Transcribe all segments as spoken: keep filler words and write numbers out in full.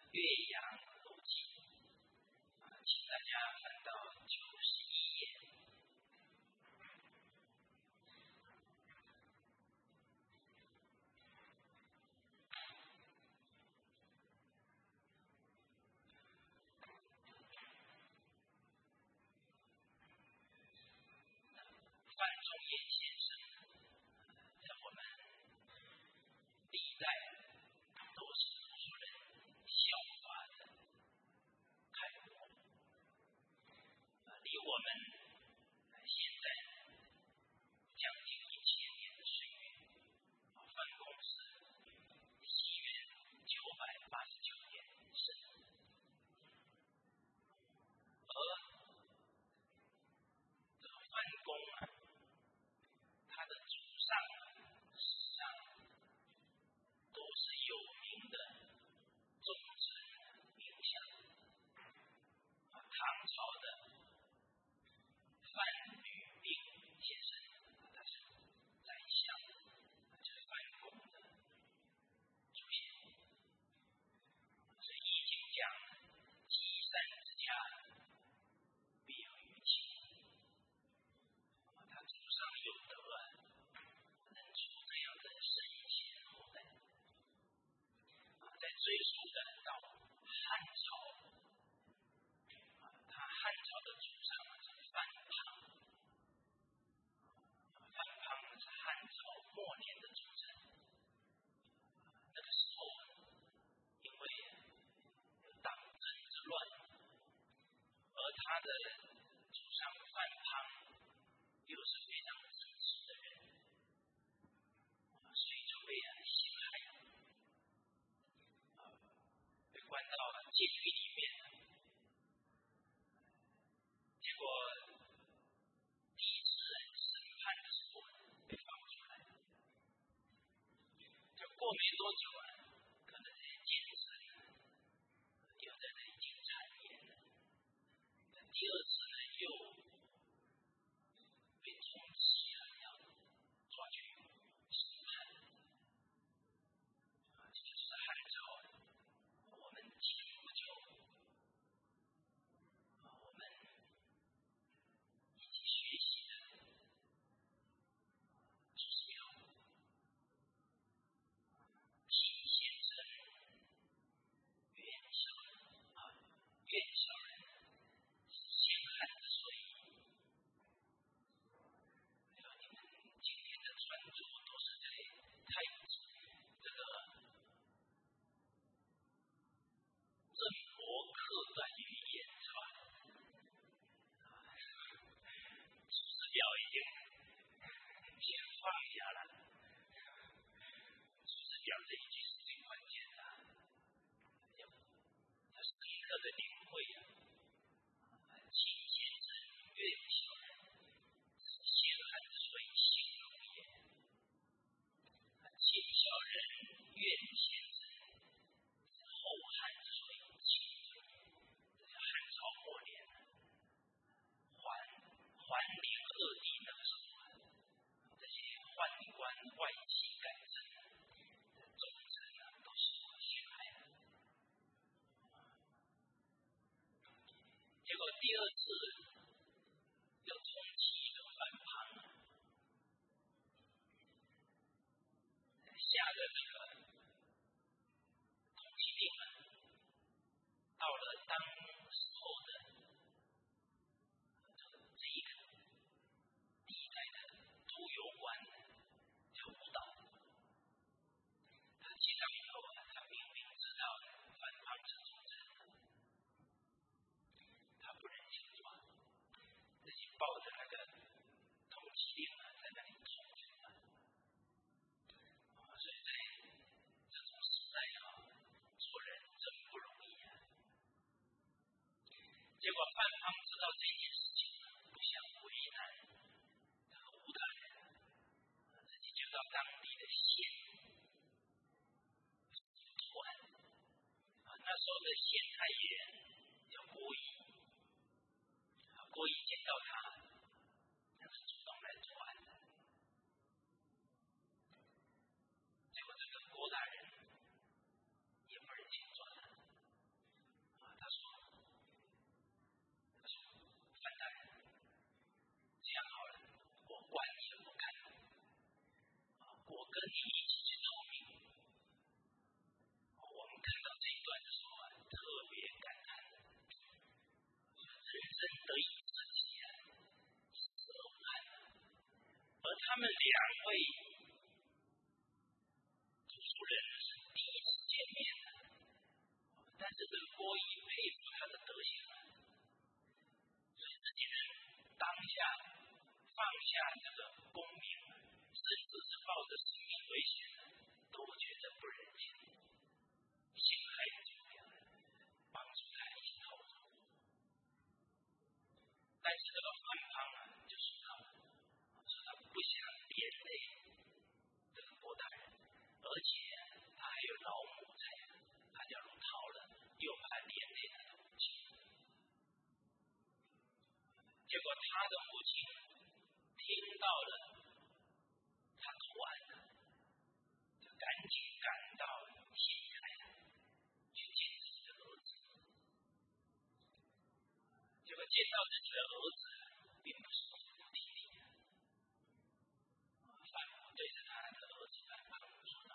岳阳楼记啊，请大家翻到九十一页。范仲淹先生在我们历代都是读书人效法的楷模，离我们现在将近一千年的岁月，范公是西元九百八十九年生，而这个范公啊，他的祖上史上都是有名的忠臣名将，唐朝的范吕病先生，他是宰相，就是范公的祖先。所以《易经》讲积善之家必有余庆，他祖上有德啊，能出这样的圣贤后代。再追溯的到汉朝，他汉朝的祖上是范滂，范滂是汉朝末年的主臣。那个时候因为有党争之乱，而他的祖上范滂又是非常正直的人，所以就被人陷害，被关到监狱里面。结果第一次审判的时候被放出来，就过没多久啊，可能这些奸臣又在这里进谗言了。第二次呢，又被通缉了，要抓去审判。这就是汉朝我们前不久我们一起学习的祖师庙，秦先生袁小人啊，袁小人是先汉之所以。你们今天的穿着都是在太这个郑伯克段语言是吧？祖师表已经先放下了，祖师表这一句是最关键的，要要深刻的领会啊。秦先生袁小人是先汉之所以兴隆也，秦小人袁先生是后汉之所以兴隆也。这是汉朝末年桓桓灵二帝那个时候啊，这些宦官外戚干政忠臣啊，都受到陷害了。结果第二次又通缉一个范滂，下的这个通缉令啊，到了当时候的这一个历代的都邮官叫吴导，他接到以后啊，他明明知道范滂是忠臣，他不忍心抓，自己抱着那个通缉令啊，在那里痛哭啊。所以在这种时代啊，做人真不容易啊。结果范滂知道这件事情，不想为难这个吴大人，自己就到当地的县投案。那时候的县太爷叫郭仪，郭仪见到他，他是主动来投案的。结果这个郭大人也不忍心抓他， 时候啊，特别感叹，人生得以自己啊，是偶然的。而他们两位读书人是第一次见面的，但是这个郭乙佩服他的德行啊，所以自己人当下放下这个功名，甚至是抱着生命危险，都觉得不忍心，幸害怎么样，帮助他一起逃走。但是这个范胖啊，就说他说他不想连累这个郭大人，而且他还有老母在，他假如逃了，又怕连累他的母亲。结果他的母亲听到了他投案了，就赶紧赶到县衙去见自己的儿子。结果见到自己的儿子，并不是服服帖帖，反而对着他的儿子反抗说道：“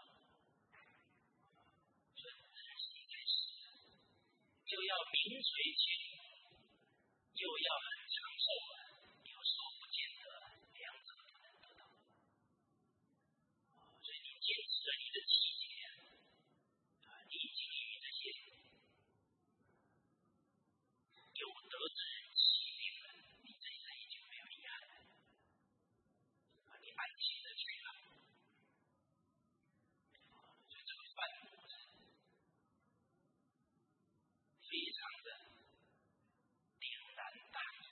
说人生在世，又要名垂千古，又要很长寿啊，有时候不见得两者都能得到。所以你坚持着你的气节啊，历经于这些有德之人欺骗了，你这一生已经没有遗憾了啊，你安心的去吧。所以这个范母非常的点燃大义，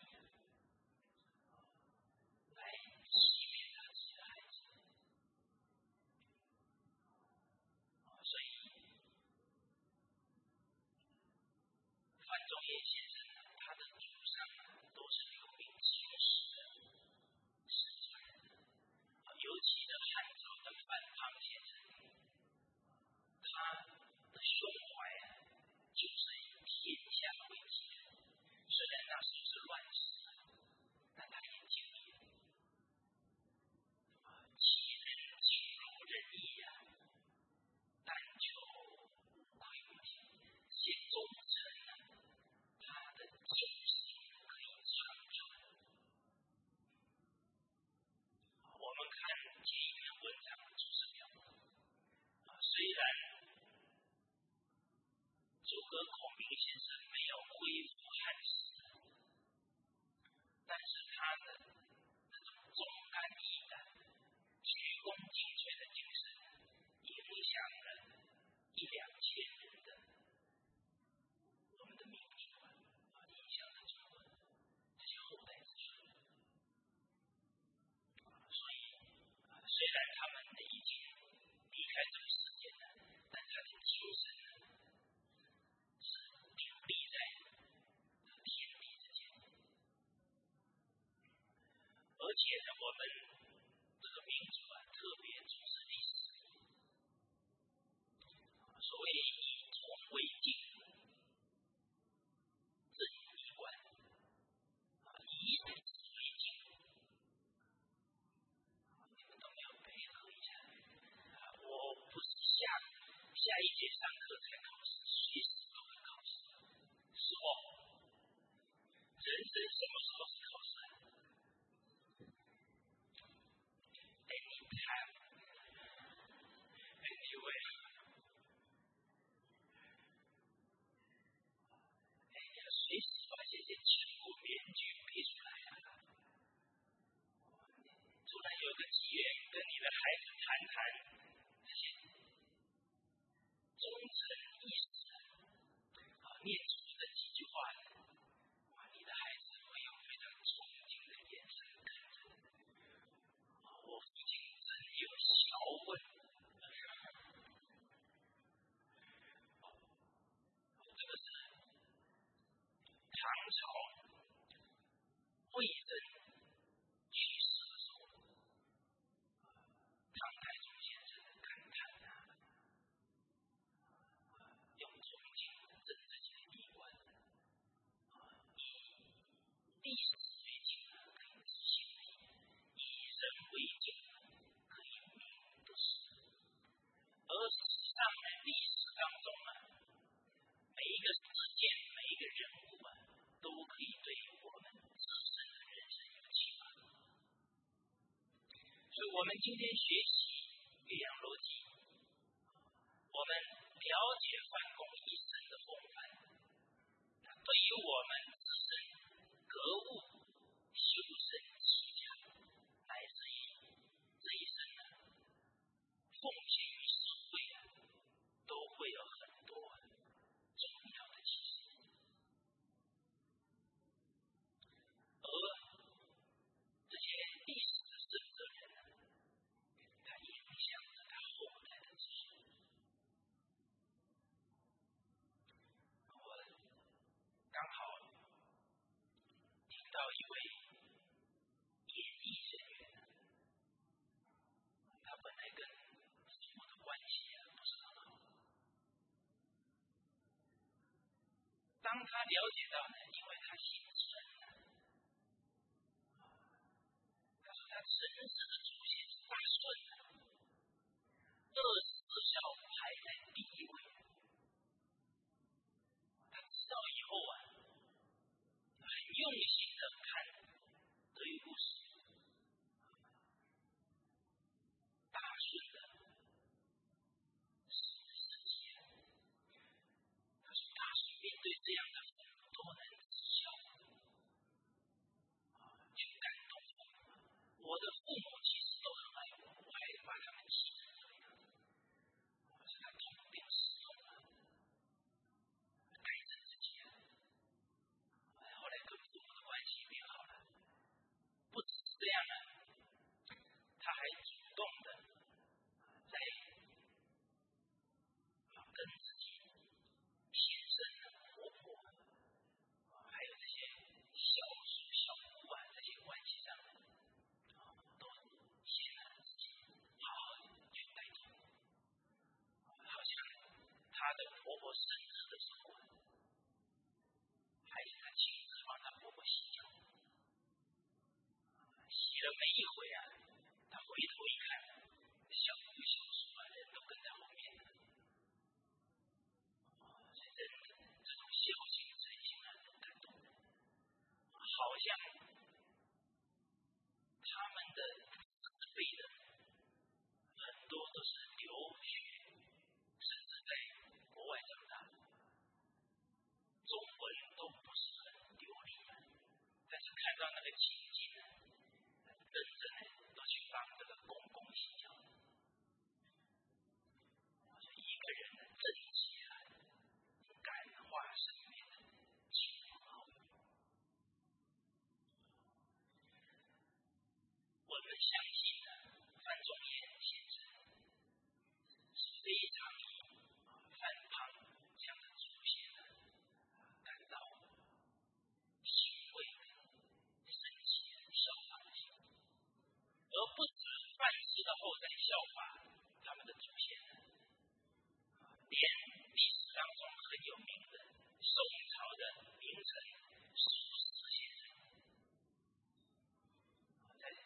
来欺骗他自己的孩子。所以范仲淹先生呢，他的祖上都是留名青史的史传人，尤其是汉朝的范胖先生，他的胸怀啊，就是以天下为己任。虽然那时候是乱世，但他也经历了其人尽如人意啊，但求无愧于心，写忠诚啊，他的精神可以长存。我们看这一篇文章的注释表啊，虽然诸葛孔明先生没有恢复汉室，但是他的这种忠肝义胆、鞠躬尽瘁的精神，影响了一两千人的我们的民族啊，影响了中国这些后代子孙。所以啊，虽然他们已经离开这个世界了，但他的精神呢，是砥砺在天地之间。而且呢，我们这个民族啊，特别重视历史。所谓以铜为镜，正衣冠；以史为镜，你们都没有配合一下。我不是下下一节上课才考试，随时都会考试。是哦，人生什么时候是考试啊？Anytime, anyway。哎，你要随时把这些全部面具背出来啊！突然有个机缘，跟你的孩子谈谈这些忠诚义士啊，念出这几句话，啊，你的孩子会用非常崇敬的眼神看着你。我父亲真有学问。这个是唐朝魏征去世的时候，唐太宗先生的感叹啊，用崇敬证自己的地位。 今天学习岳阳逻辑，我们了解范公一生的风范，对于我们自身格物、修身、齐家，乃至于这一生呢，奉献于社会啊，都会有很多重要的启示。而这些历史的圣哲人呢，它影响着他后代的子孙。我刚好听到一位演艺人员，他本来跟父母的关系啊不是很好。当他了解到呢，因为他姓陈，他说他陈氏的祖先是大舜的，二十四孝排在第一位。他知道以后啊，很用心的看德育故事，大舜的是世界。他说大舜面对这样的父母都能知孝，去感动父母。我的父母其实都很爱我，我还把他们气成这个样子。可是他痛定思痛了，改正自己了。后来跟父母的关系变好了。不只是这样啊，他还主动的在跟自己先生的婆婆，还有这些小叔小姑啊这些关系上，都显得自己好好去带动。好像他的婆婆生日的时候，还是他亲自帮他婆婆洗脚。洗了没一会啊，他回头一看，小姑小叔啊人都跟在后面了。所以人这种孝心诚心啊很感动，好像他们的子辈的很多都是留学，甚至在国外长大，中文都不是很流利，但是看到那个情景呢，认真的都去帮这个公公洗脚。我说一个人的正气啊，感化身边的亲朋好友。我们相信呢，范仲淹先生是非常以范滂这样的祖先呢感到欣慰的、生气的、效法的心，而不止范氏的后代效法他们的祖先，连历史当中很有名的宋朝的名臣苏轼先生，在《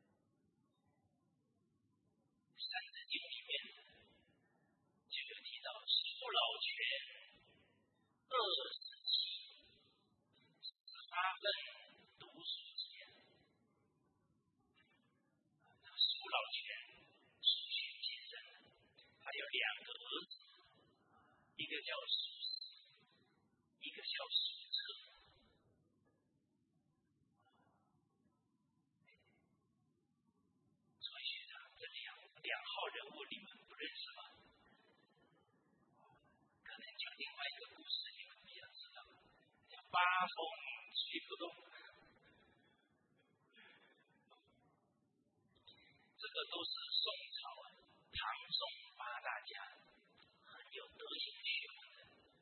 三字经》里面就有提到“苏老泉二十七，十八分读书之言”。苏老泉苏洵先生，他有两个儿子，一个叫苏轼，一个叫苏辙。所以学长，这两两号人物你们不认识吗？可能讲另外一个故事你们比较知道，叫八风吹不动。这个都是宋朝啊，唐宋八大家很有德行学问的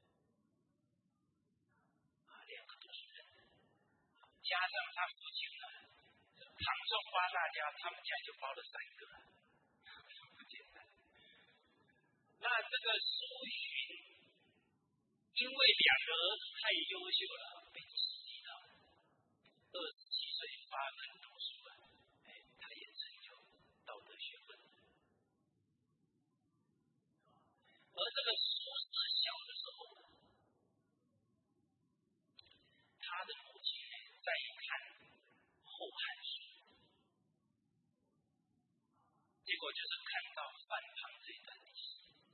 啊，两个读书人，加上他父亲呢，唐宋八大家，他们家就包了三个，不简单。那这个苏洵，因为两个儿子太优秀了，被刺激到二十七岁发奋读书了，哎，他也成就道德学问。而这个苏轼小的时候，他的母亲呢在看《后汉书》， 就是看到范滂这一段历史，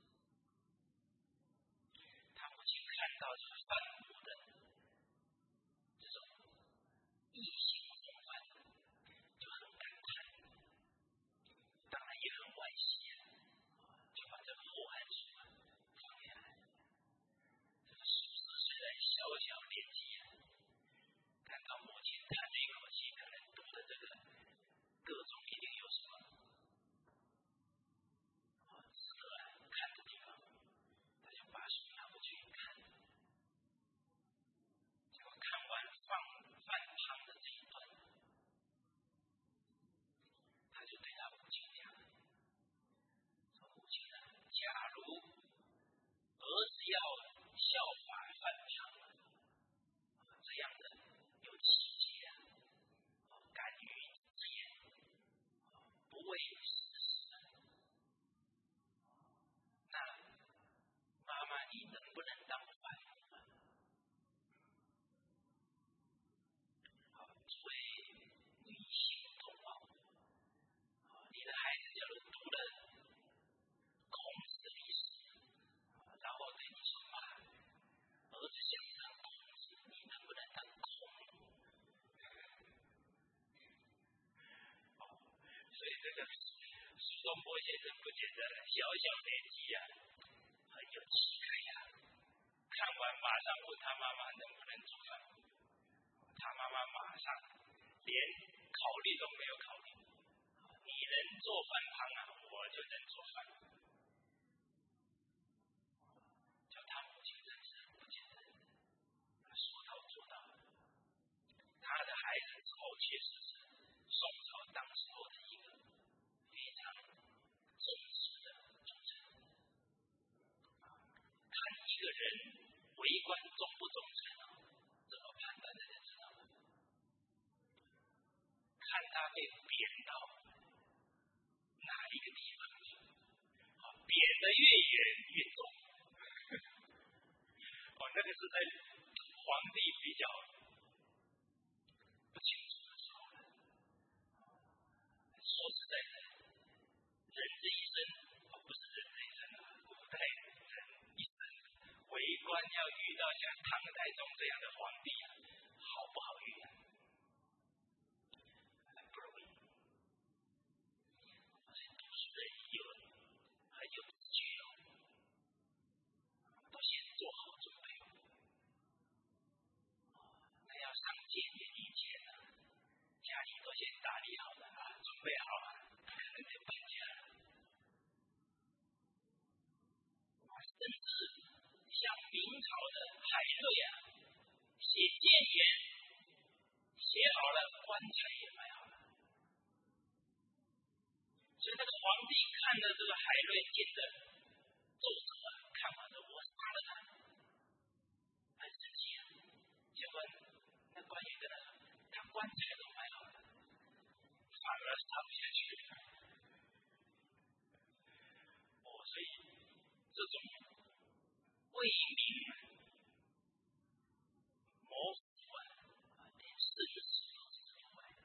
他母亲看到这个范母的这种异性风范，就很感叹，当然也很惋惜啊，就把这个《后汉书》啊放下来。这个苏轼虽然小小年纪啊，看到母亲叹了一口气，可能读的这个各种一定有什么值得看的地方，他就把书拿过去看。结果看完范范滂的这一段，他就对他母亲讲：“说母亲啊，假如儿子要效法范滂这样的有气节啊，敢于直言，不畏世事，那妈妈你能不能当范母啊？作为女性同胞，你的孩子假如读了孔子的历史，然后对你说妈，儿子想当孔子，你能不能当孔母？”所以这个苏东坡先生不简单了，小小年纪啊，很有气概呀。看完马上问他妈妈能不能做饭，他妈妈马上连考虑都没有考虑，你能做范滂啊，我就能做饭。叫他母亲真是不简单，他说到做到了。他的孩子之后确实是宋朝当时候的一个非常正直的主人。看一个人为官忠不忠诚啊，怎么判断大家知道吗？看他被贬到哪一个地方去，贬得越远越重。哦，那个是在皇帝比较不清楚的时候了。说实在的，人这一生，哦，不是人这一生啊，古代人一生为官要遇到像唐太宗这样的皇帝啊，好不好遇啊？不容易。而且读书人有很有自觉哦，都先做好准备哦。那要上谏言以前呢，家里都先打理好了啊，准备好了，可能就搬家了。甚至像明朝的海瑞啊，写谏言写好了，棺材也买好了。所以那个皇帝看了这个海瑞进的奏折啊，看完了，我杀了他，很生气啊。结果那官员跟他说，他棺材都买好了，反而杀不下去了。哦，所以这种为民谋福啊，连生死都是有爱的。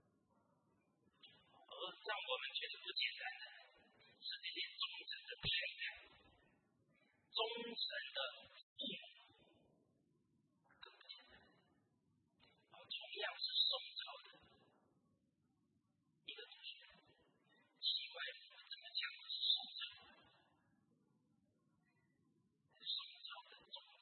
而让我们觉得不简单的是这些忠诚的太太，忠诚的父母，更不简单。而同样是宋朝的一个读书人，奇怪，我们怎么讲的是宋朝？宋朝的忠诚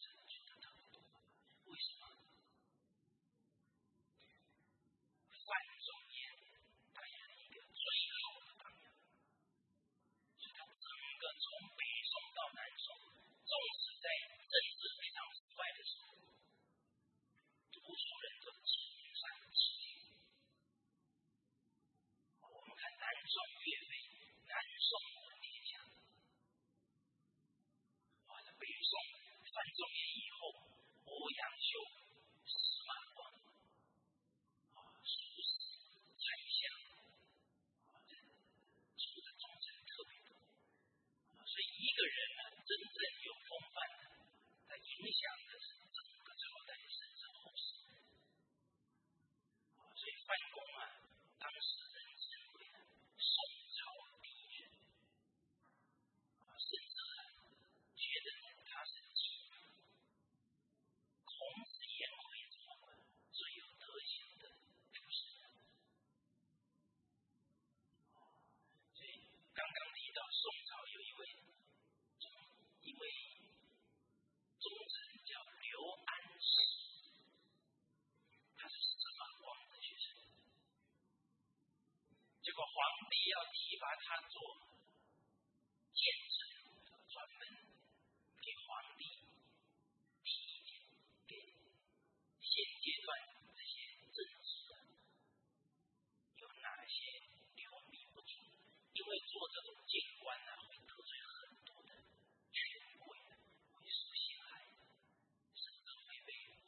要提拔他做见证，专门给皇帝提意见，给现阶段这些政治有哪些流迷不足？因为做这种谏官呢、啊，会得罪很多的权贵，会受陷害，甚至会被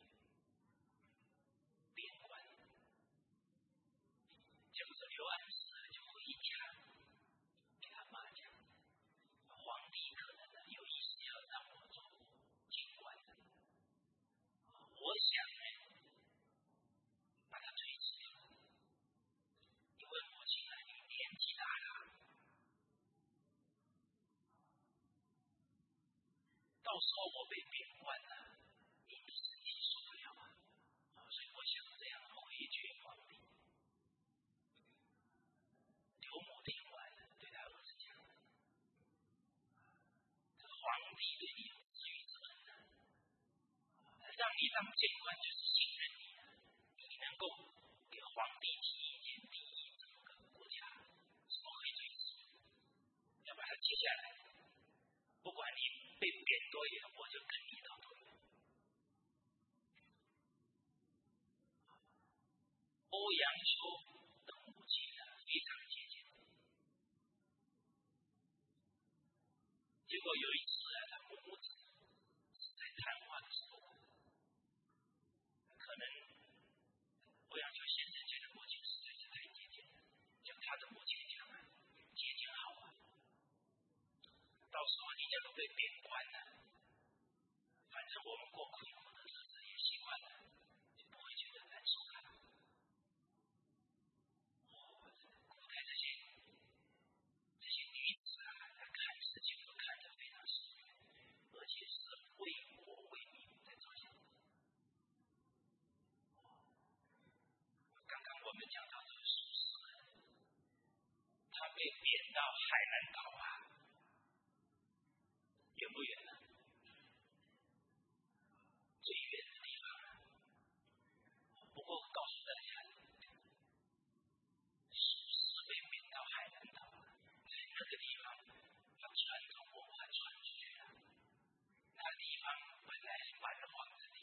贬官。结果这刘安石就回家给他妈讲，皇帝可能呢有意思要让我做谏官的，我想呢把他推辞掉，因为母亲呢你年纪大了，到时候我被贬官了，你的身体受不了啊，所以我想这样回绝皇帝。刘母听完了，对他儿子讲：“这皇帝对你有知遇之恩呢，让你当谏官就是信任你，你能够给皇帝提意见，提议整个国家什么可以推辞，要把它接下来，不管你被贬多远，我就跟你到多远。”欧阳修的母亲呢非常节俭，结果有一次啊，他母子是在谈话的时候，可能欧阳修先生觉得母亲实在是太节俭了，就他的母亲讲啊，节俭好啊，到时候你假如被贬官了，反正我们过苦的日子也习惯了，就不会觉得难受了。古代这些这些女子啊，她看事情都看得非常深远，而且是为国为民在着想。刚刚我们讲到这个苏轼，他被贬到海南岛啊，远不远呢？最远的地方。不过告诉大家，苏轼被贬到海南岛，在那个地方，把传统文化传出去了。那个地方本来是蛮荒之地，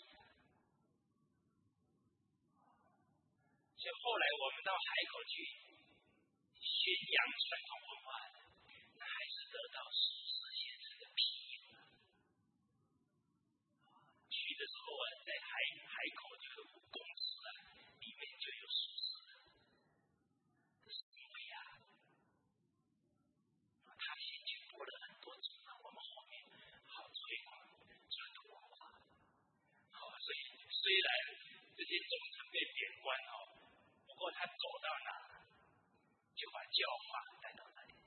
所以后来我们到海口去宣扬传统文化，那还是得到苏轼先生的庇佑。去的时候啊，在海海口这个公司啊，里面就有苏轼的思维啊，他先去播了很多集嘛，我们后面好推广传统文化。好，所以虽然这些忠臣被贬官哦，不过他走到哪，就把教化带到那里。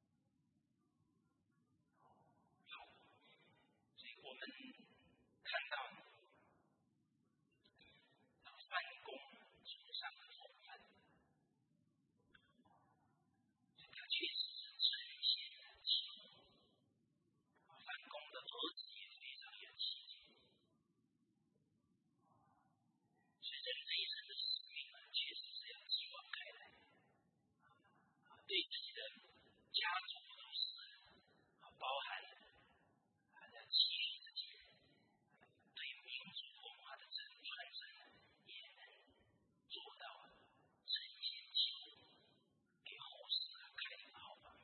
好，所以我们看到范公崇尚的风范，他确实是知遇贤人之物。范公的儿子也非常有气节，所以人这一生的使命啊，确实是要继往开来，对自己的家族都是包含要激励自己，对民族文化的传承也能做到承先启后，给后世开一个好榜样。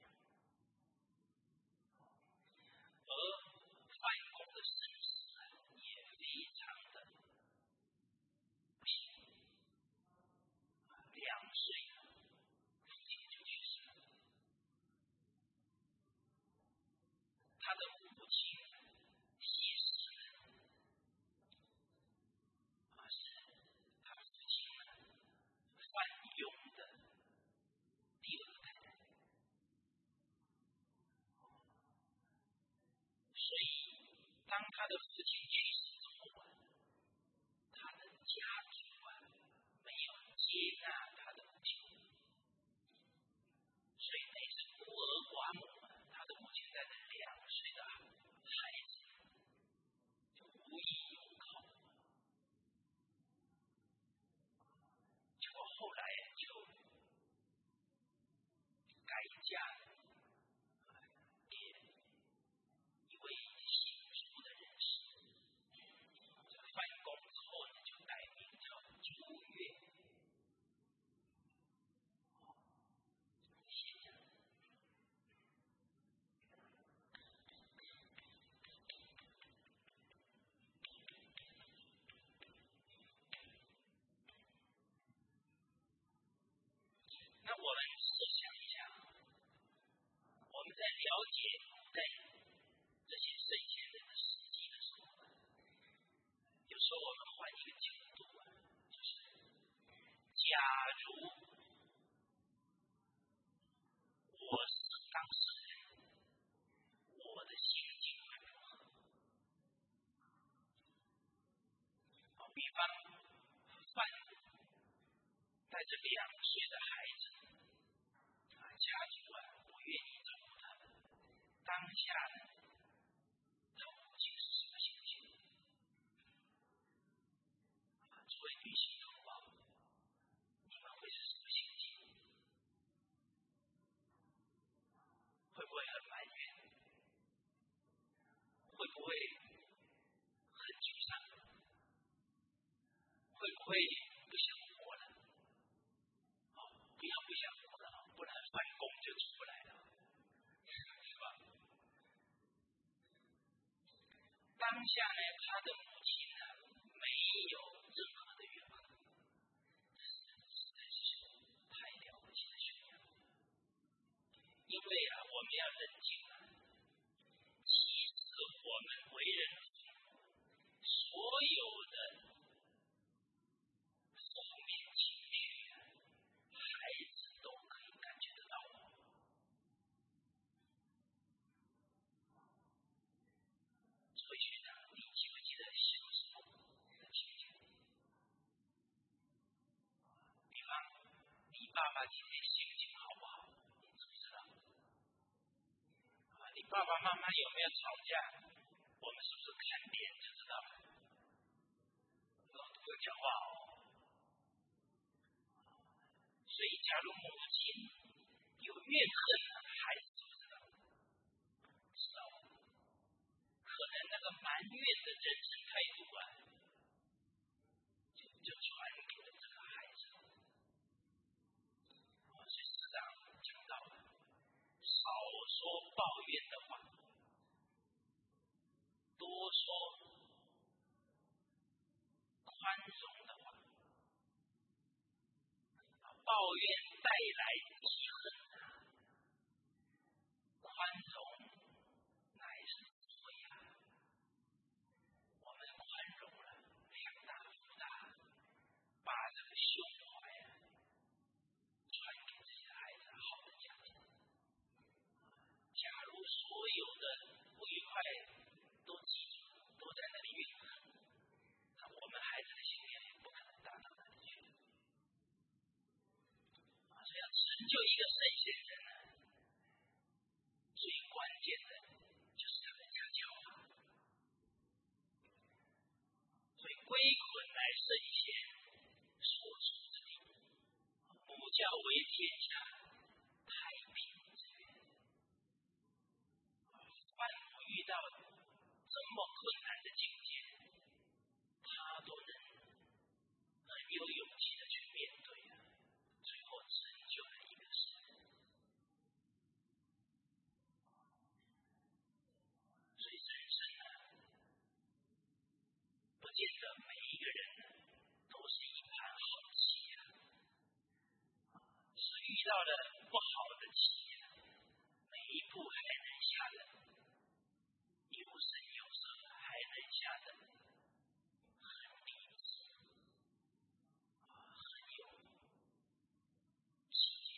而范公的身世也非常的不幸，两岁父亲就去世了。他的母亲谢氏呢，啊是他父亲呢范雍的第二个太太，所以当他的父亲去世之后啊，他的家族啊没有接纳他的母亲，所以那是孤儿寡母啊，他的母亲带着两岁的孩子就无依无靠，结果后来就赶在了解古代这些圣贤人的事迹的时候，有时候我们换一个角度啊，就是假如我是当事人，我的心境会如何？好，比方范带着两岁的孩子，啊，家族啊不愿意照顾他们，当下呢，他母亲是什么心情？啊，诸位女性同胞，你们会是什么心情？会不会很埋怨？会不会很沮丧？会不会不想活了？哦，不要不想活了，不然反攻就出不来了，是吧？当下呢，他的母亲呢，没有任何的怨恨，实在是太了不起的修养。因为啊，我们要认清啊，其实我们为人父母，所有的负面情绪啊，孩子都可以感觉得到。所以学长，你记不记得小时候的情景？比方，你爸爸今天心情好不好？你知不知道？啊，你爸爸妈妈有没有吵架？我们是不是看脸就知道了？老多讲话哦。所以，假如母亲有怨恨呢，孩子知不知道？知道。可能那个埋怨的人生态度啊，就就传给了这个孩子。所以师长讲到了，少说抱怨的话，多说宽容的话。抱怨带来记恨啊，宽容乃是智慧啊。我们宽容了，量大福大，把这个胸怀啊传给这些孩子好的家庭。假如所有的不愉快都记住，都在那里怨恨，那我们孩子的心愿也不可能达到那里去。所以要成就一个圣贤人呢，最关键的就是他的家教啊。所以归捆来圣贤，所处之地，母教为天下太平之源。万母遇到这么困难的境界，他都能很有勇气的去面对啊，最后成就了一个世人。所以人生呢，不见得每一个人呢都是一盘好棋啊，是遇到了不好的棋啊，每一步还能下的有声有色，还能下的很理智啊，很有气节。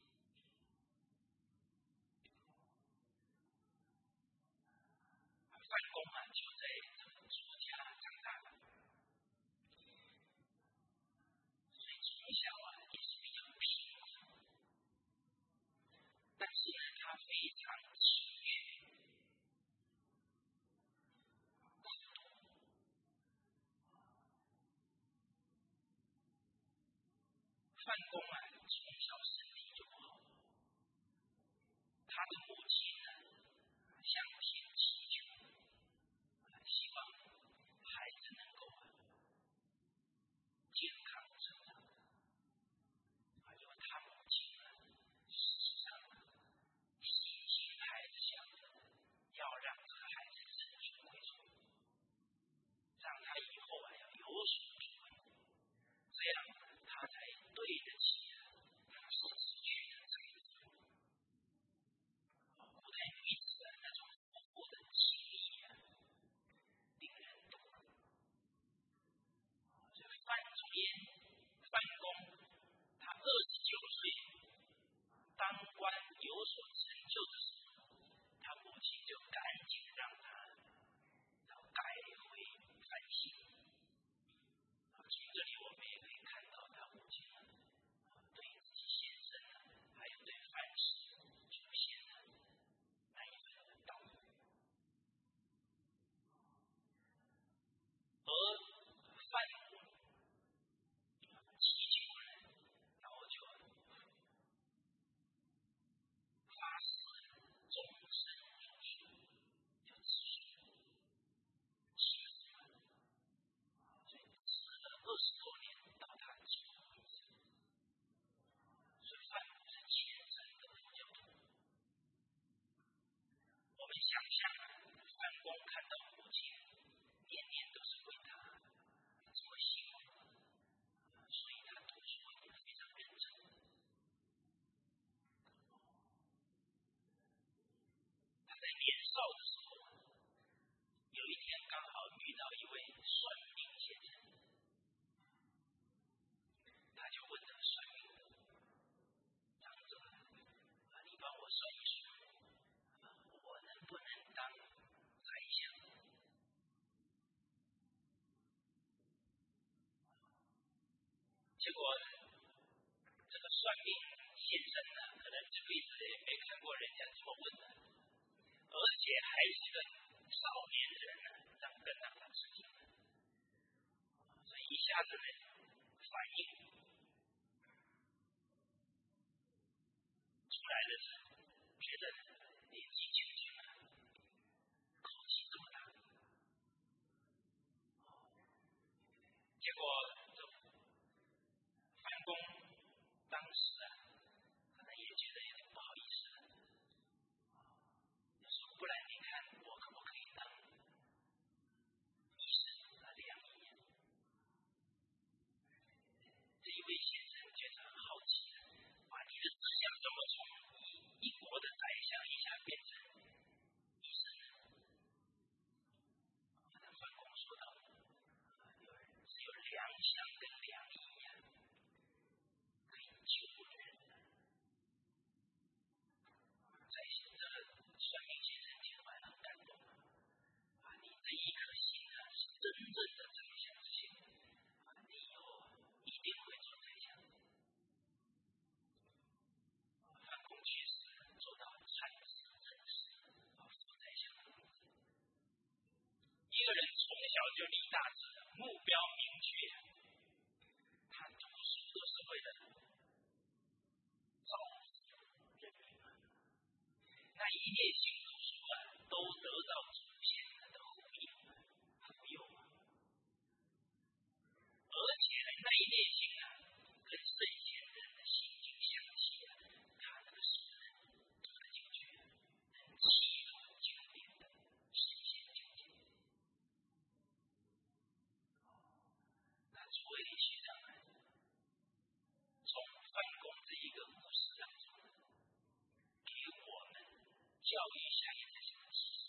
范公啊，就在这个朱家长大的，所以从小啊也是比较贫苦，但是呢，他非常体恤、孤独。范公啊，从小身体就不好，他的母亲呢，向天祈求，希望孩子能够健康成长。啊，因为他母亲呢，实际上细心孩子想着要让这个孩子认祖归宗，让他以后啊要有所作为，这样他才对得起他所失去的这一切。古代少的时候，有一天刚好遇到一位算命先生，他就问这个算命的：“长者，你帮我算一算，我能不能当宰相？”结果这个算命先生呢，可能这辈子也没看过人家这么问的，而且还是个少年人呢，这样跟让他吃惊，所以一下子呢反应出来的是，觉得年纪轻轻啊，口气这么大，结果就范公当时啊，可能也觉得有点不好意思了，说不然你看我可不可以当医生啊，良医？这一位先生觉得很好奇，哇，你的思想怎么从一国的宰相一下变成医生呢？那范公说道：“只有良相跟良医呀，可以救人的。”在这算命先生听完很感动啊，你这一颗心啊是真正的宰相之心啊，你以后一定会做宰相。范公确实做到善治人事啊，做宰相的位置。一个人从小就立大志，目标明确，他读书都是为了造福人民啊。那一念心读书啊，都得到祖先的护佑护佑啊。而且呢，那一念心啊，跟圣贤人的心境相契啊，他那个是读得进去，能契入经典的圣贤境界。那诸位学长啊，从范公这一个故事当中，给我们教育下一代什么启示？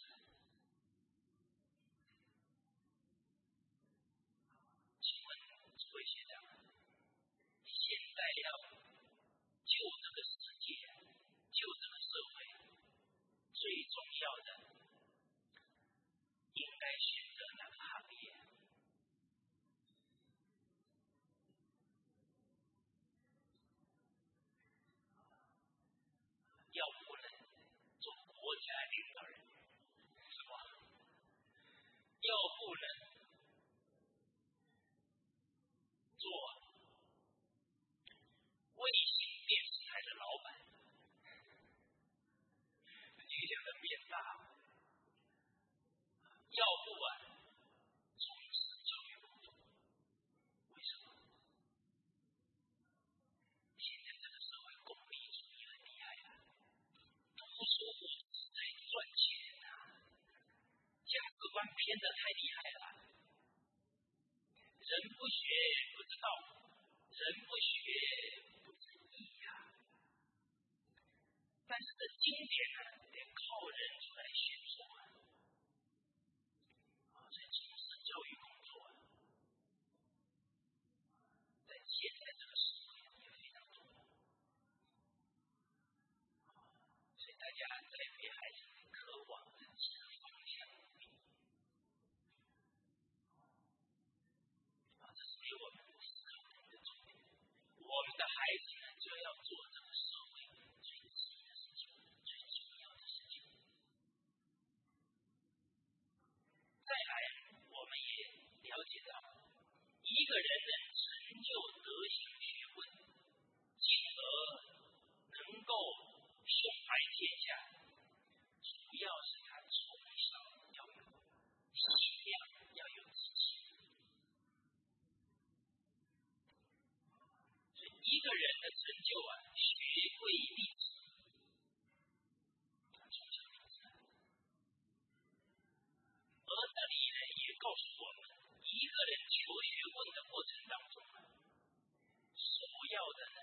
请问诸位学长，现在要救这个世界，救这个社会，最重要的应该选择哪个行业？要不能做国家领导人，是吧？要不能做卫星电视台的老板，影响的变大。要不啊，从事教育工作，为什么？现在这个社会功利主义很厉害啊，读书不是在赚钱啊，价值观偏得太厉害了。人不学不知道，人不学不知义呀。但是这经典呢，得靠人出来学说啊。啊，所以从事教育工作啊，在现在这个社会也非常重要。所以大家在为孩子渴望的这个方向努力。啊，这是给我们思考的重点。我们的孩子呢，就要做这个社会最急的事情，最重要的事情。再来，我们也了解到，一个人能成就德行学问，进而能够胸怀天下，主要是他从小要有信仰，要有志气。所以一个人的成就啊，学会立志，他从小立志。而这里呢，也告诉我们，一个人求学问的过程当中啊，首要的呢，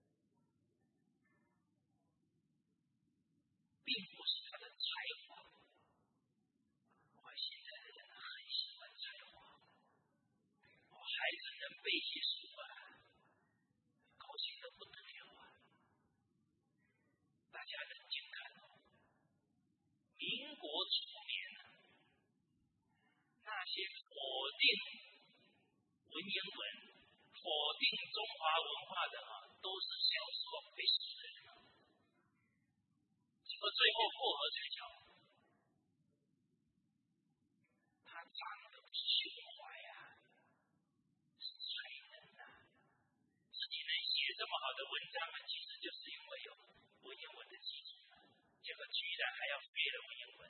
并不是他的才华， 子能背些书啊，高兴得不得了啊！大家认真看哦，民国初年啊，那些否定文言文、否定中华文化的啊，都是小时候被死的人啊。结果最后过河拆桥，他长得不是胸怀啊，是才能啊。自己能写这么好的文章啊，其实就是因为有文言文的基础，结果居然还要废了文言文。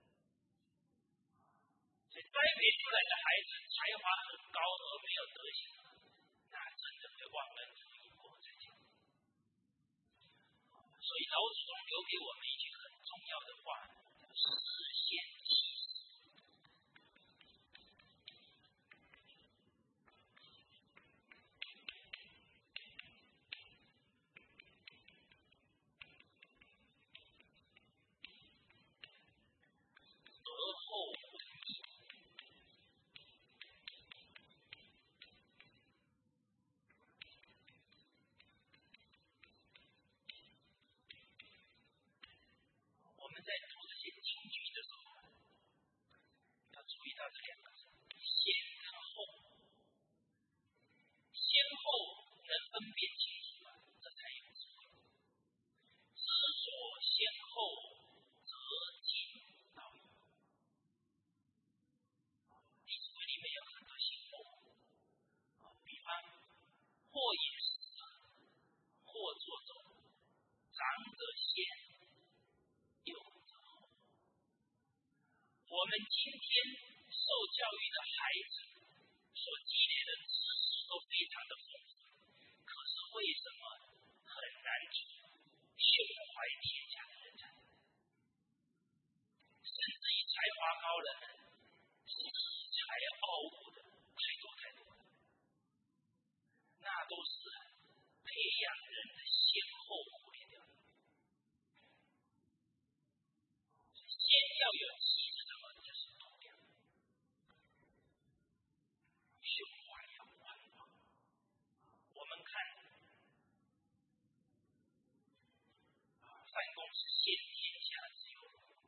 所以栽培出来的孩子才华很高而没有德行，那真的会忘恩负义过这些。所以老祖宗留给我们一句很重要的话，叫实现其实。德后不义。我们在读这些京剧的时候，要注意到这两个字：先跟后。先后能分辨清楚啊，这才有智慧。知所先后，则近道矣。弟子规里面有很多先后，比方或饮食，或坐走，长者先，幼者后。我们今天受教育的孩子所积累的知识都非常的丰富，可是为什么很难提胸怀天下的人才？甚至于才华高人、恃才傲物的太多太多，那都是培养人的先后忽略掉的。先要有气是什么？就是度量，胸怀要宽广。我们看范公是先天下之忧，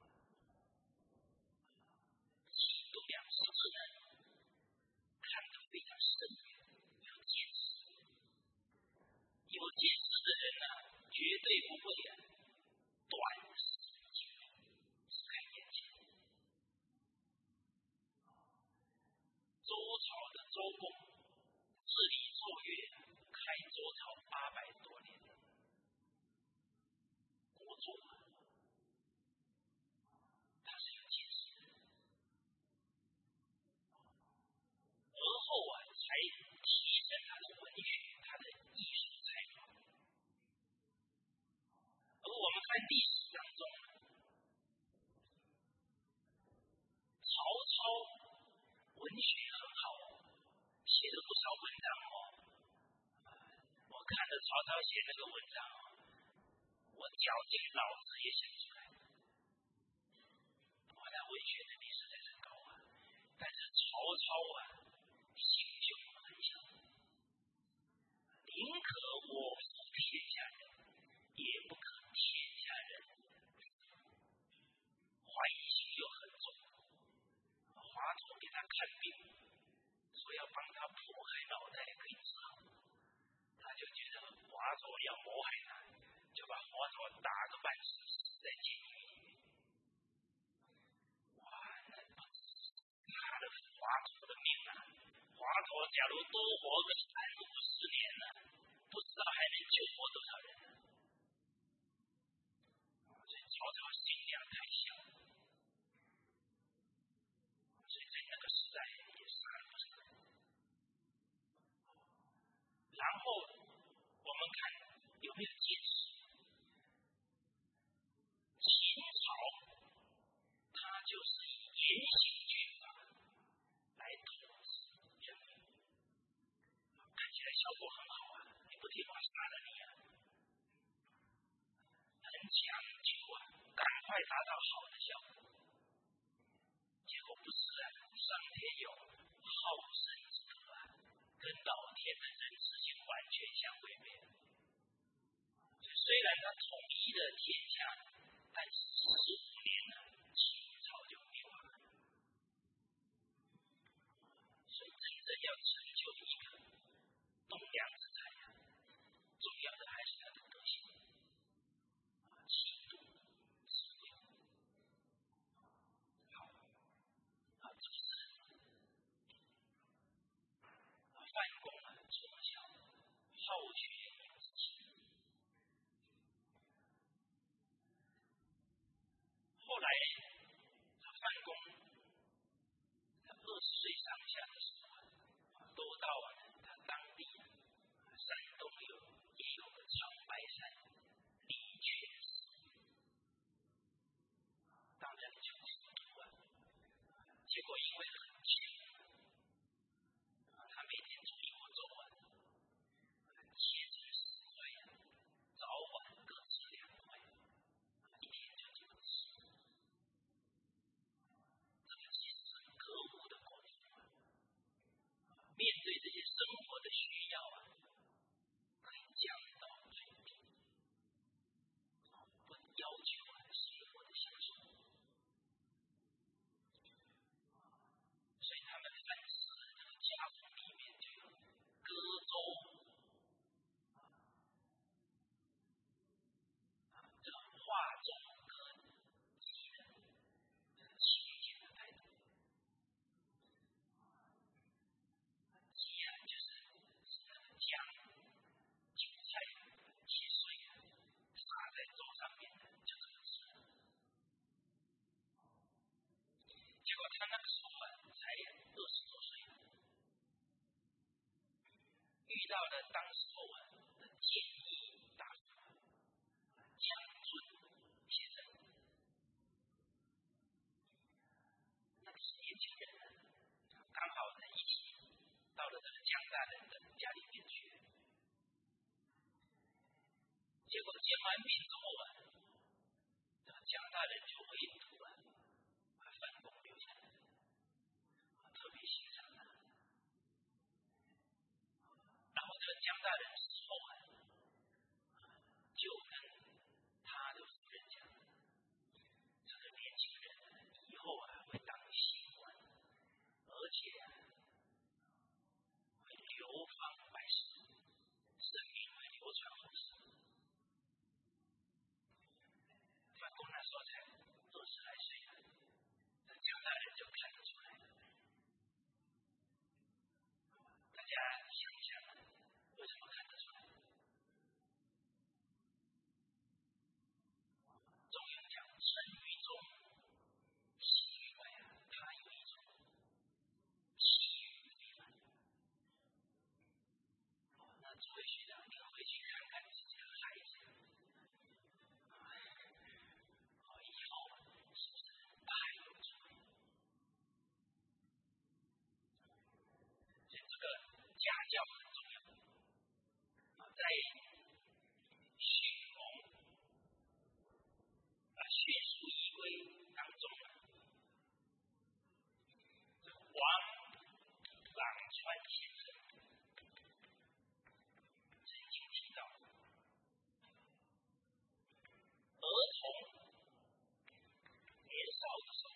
其度量是智能，看得非常深远，有见识。有见识的人呢、啊，绝对不会啊短视近利，只看眼前。周朝的周公治理纣越，开周朝八百多年，国祚他是有见识的，而后啊才提升他的文学、他的艺术才华。而我们看历史当中，曹操文学很好，写了不少文章哦。我看了曹操写那个文章哦，我绞尽脑汁也想出来。我的文学能力实在是高啊，但是曹操啊，心胸很小，宁可我负天下人，也不可天下人怀疑心又很重。华佗给他看病，说要帮他剖开脑袋可以治好，他就觉得华佗要谋害他，就把华佗打个半死，死在监狱里面。哇，那不他的华佗的命啊！华佗假如多活个三五十年呢、啊，不知道还能救活多少人呢、啊？所以曹操心量太小，所以在那个时代也杀了不少人。然后我们看有没有见识。秦朝它就是以严刑峻法来统治人民，看起来效果很好啊，你不听话杀了你啊，很讲究啊，赶快达到好的效果。结果不是啊，上天有好生之德啊，特的人事性完全相违背了。虽然他统一了天下，但十五年呢，秦朝就灭亡了。所以真正要成就一个栋梁之才啊，重要的还是他的德行、气度、智慧。好，好，这是范公啊，从小好学有志气。后来，范公他二十岁上下的时候，都到啊他当地山东有也有个长白山李确寺，到这里去读啊。结果因为很穷，他每天煮一锅粥啊，切成十块啊，早晚各吃两块，一天就这么吃。这个其实是很可恶的过程啊。面对这些生活的需要啊，可以降到最低，不要求啊生活的享受。所以他们饭食这个家谱里面就有歌粥，这个化粥歌鸡的清简的态度。鸡啊，就是那个姜、韭菜切碎啊，撒在粥上面的，就这么吃。结果他那个时候啊，才二十多岁，遇到了当时候啊的建议大夫姜准先生。那个是年轻人呢，刚好呢一起到了这个姜大人的家里面去。结果见完面之后啊，这个姜大人就唯独啊把范公留下来，特别欣赏他。然后这个姜大人死后啊，就跟他的夫人讲，这个年轻人以后啊会当新官，而且啊会流芳百世，生命会流传后世。范公那时候才二十来岁啊，这姜大人就看得出来了。大家想一想，为什么看得出来？中庸讲成于中，行于外啊，他有一种气宇非凡。那诸位学长，你回去看看自己的孩子，以后是不是大有智慧？所以这个家教很重要。在训蒙啊训书仪规当中啊，王朗川先生曾经提到，儿童年少的时候，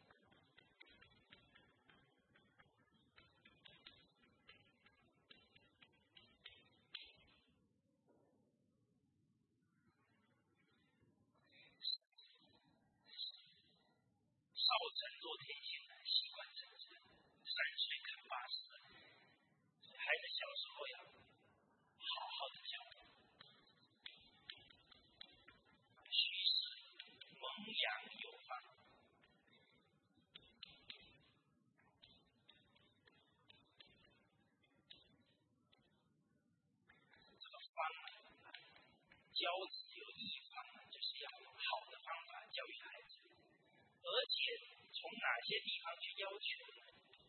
少沉若天性，习惯成自然，三岁看八十。孩子小时候要好好的教育，须是萌养有方。这个方啊，教子有一方啊，就是要用好的方法教育孩子，而且从哪些地方去要求呢？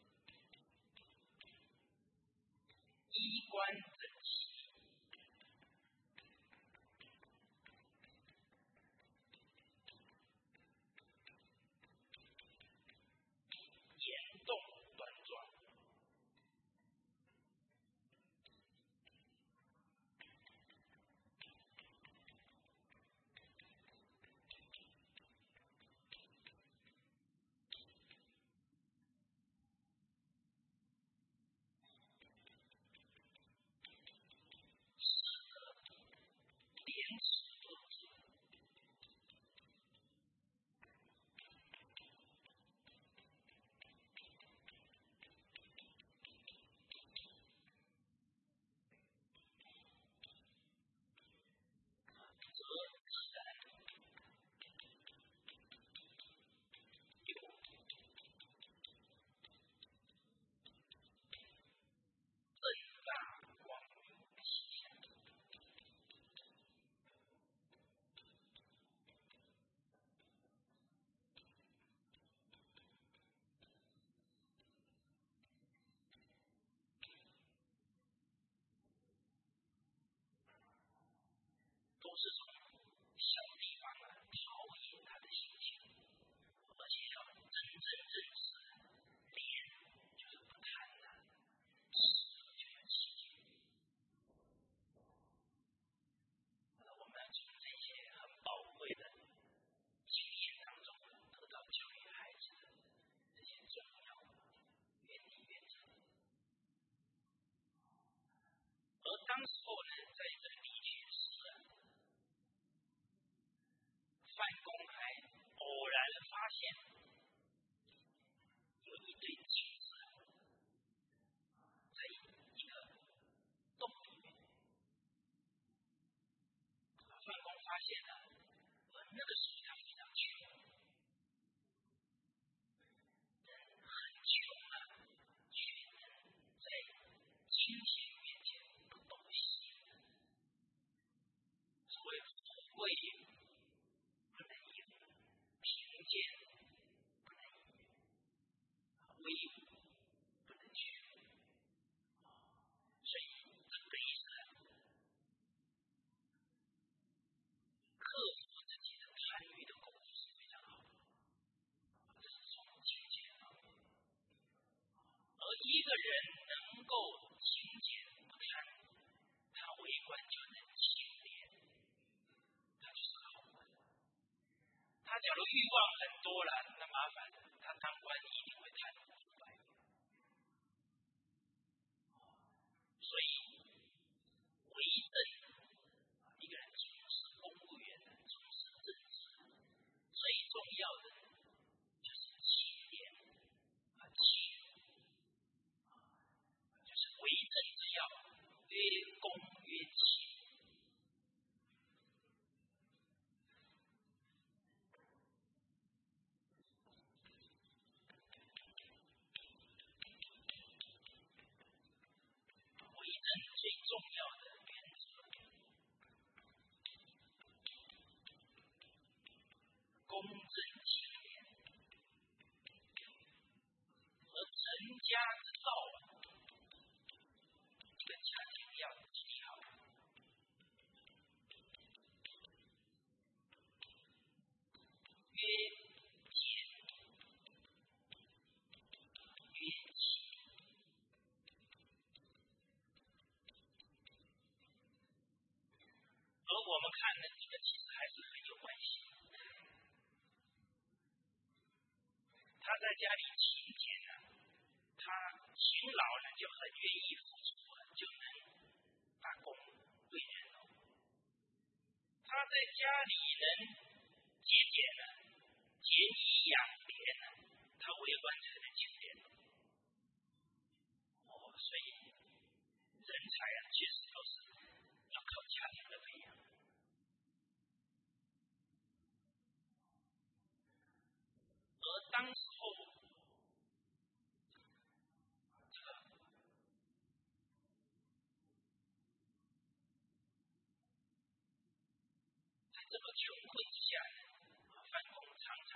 衣冠整齐，言动端庄， 当时候呢，在这个离群时啊，范公还偶然发现有一对镜子在一个洞里面。范公发现了，而那个时候他非常穷，人很穷啊，却能在金钱面前不动心。所谓富贵不能淫，贫贱不能移，威武不能屈。所以这个意思，克服自己的贪欲的功夫是非常好的，这是从金钱方面。而一个人能够勤俭不贪，他为官就能清廉，他就是好官。他假如欲望很多了，那麻烦了，他当官一定会贪污腐败。所以为政，一个人从事公务员的，从事政治，最重要的就是清廉和勤，就是为政之要，曰公曰勤。为政最重要的原则，公正清廉，而成家之道啊，这个家庭要记好，曰俭，曰勤。而我们看呢，这个其实还是很有关系。他在家里勤俭呢，他勤劳呢就很愿意付出啊，就能打工为人哦。他在家里能节俭呢，节衣养廉呢，他为官才能清廉哦。所以人才啊，确实都是要靠家庭的培养。而当时候，这个在这个穷困之下呢，范公常常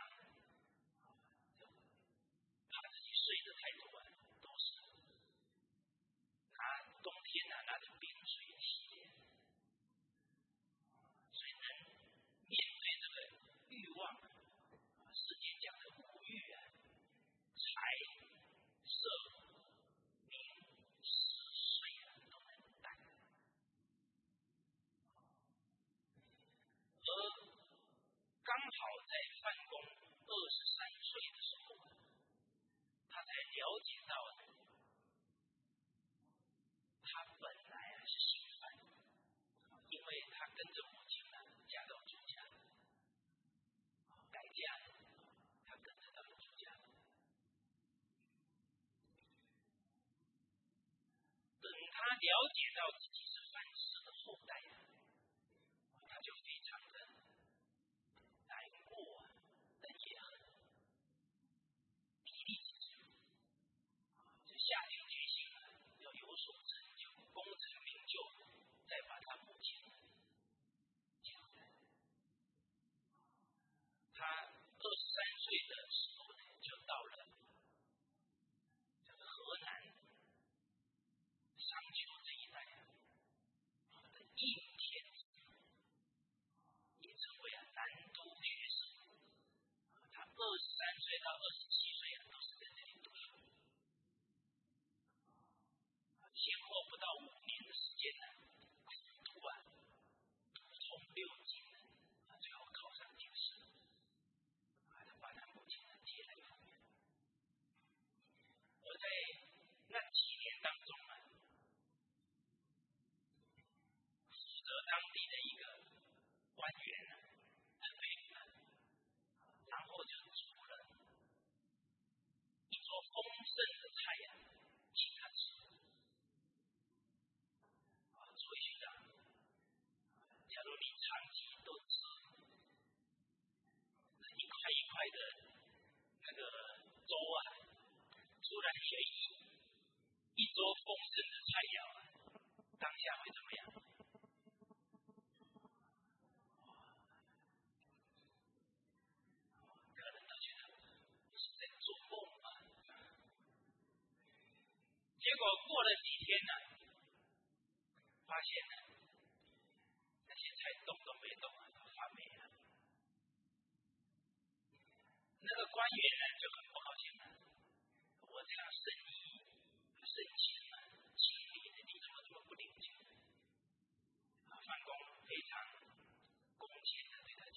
怕自己睡得太多啊，都是拿冬天啊拿着冰水洗脸，所以能面对这个欲望，世界讲的五欲啊，财、色、名、食、睡啊，都能担。而刚好在范公二十三岁的时候，他才了解到他本来啊是姓范，因为他跟着母亲啊嫁到朱家，改嫁，他跟着到了朱家。等他了解到自己是范氏的后代啊，他就非常的难过啊，但也很砥砺自己，就下定决心啊，要有所成就，功成名就，再把他母亲接回来。他二十三岁的时候呢，就到了这个河南商丘这一带啊的应天子，也称为啊南都学士。他二十三岁到二十七岁啊，都是在这里读书。先后不到五年的时间呢，苦读啊，读通六经啊，最后考上进士，啊，他把他母亲呢接来抚养。而在那几年当中啊， 当地的一个官员呢，很佩服他，然后就煮了一桌丰盛的菜呀，请他吃。啊，诸位学长，假如你长期都吃一块一块的那个粥啊，突然有一一桌丰盛的菜肴啊，当下会怎么样？可能都觉得是在做梦嘛。结果过了几天呢，发现呢，那些菜动都没动啊，都发霉了。那个官员呢就很不高兴了，我这样生意生钱啊，经理的你怎么这么不领情？啊，范公非常恭敬的对他讲，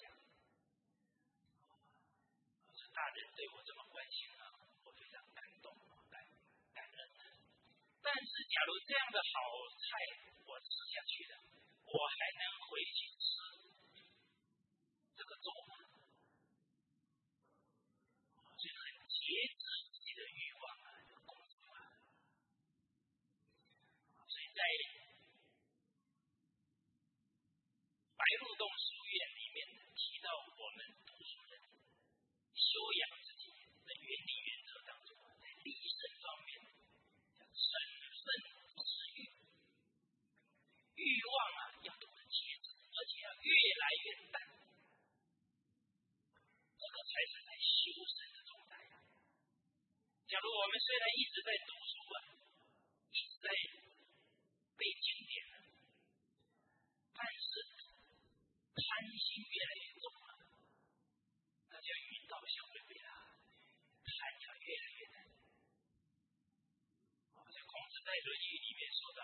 我说大人对我这么关心啊，我非常感动感感恩的。但是假如这样的好菜我吃下去了，我还能回去吃这个粥吗？所以很节制自己的欲望啊，这个公主啊。所以在白鹿洞书院里面提到我们读书人修养自己的原理原则当中，在立身方面叫审慎知欲，欲望啊要懂得节制，而且要越来越淡，这个才是在修身的状态。假如我们虽然一直在读书啊，一直在背经典啊，但是贪心越来越重了，那叫运道相违背了，贪要越来越难。在孔子在《论语》里面说到，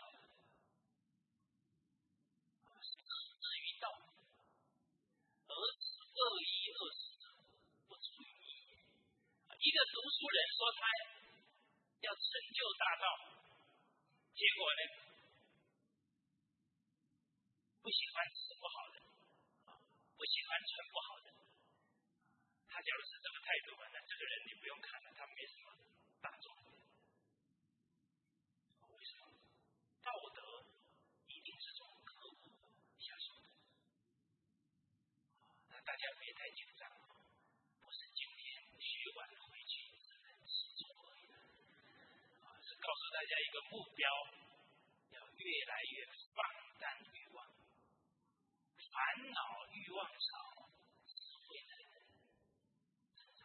至于道，而此恶意恶事者，不足于义也。一个读书人说他要成就大道，结果呢，不喜欢吃不好的，不喜欢穿不好的。他假如是这个态度啊，那这个人你不用看了，他没什么大作用。为什么？道德一定是从刻苦下手的。那大家别太紧张，不是今天学完回去只能吃粥而已，是告诉大家一个目标，要越来越放淡欲望，烦恼欲望少，智慧才能成长。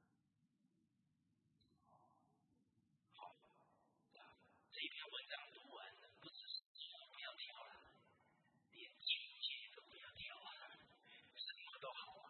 好，这篇文章读完了，不只是书不要挑了，连境界都不要挑啊，什么都好啊。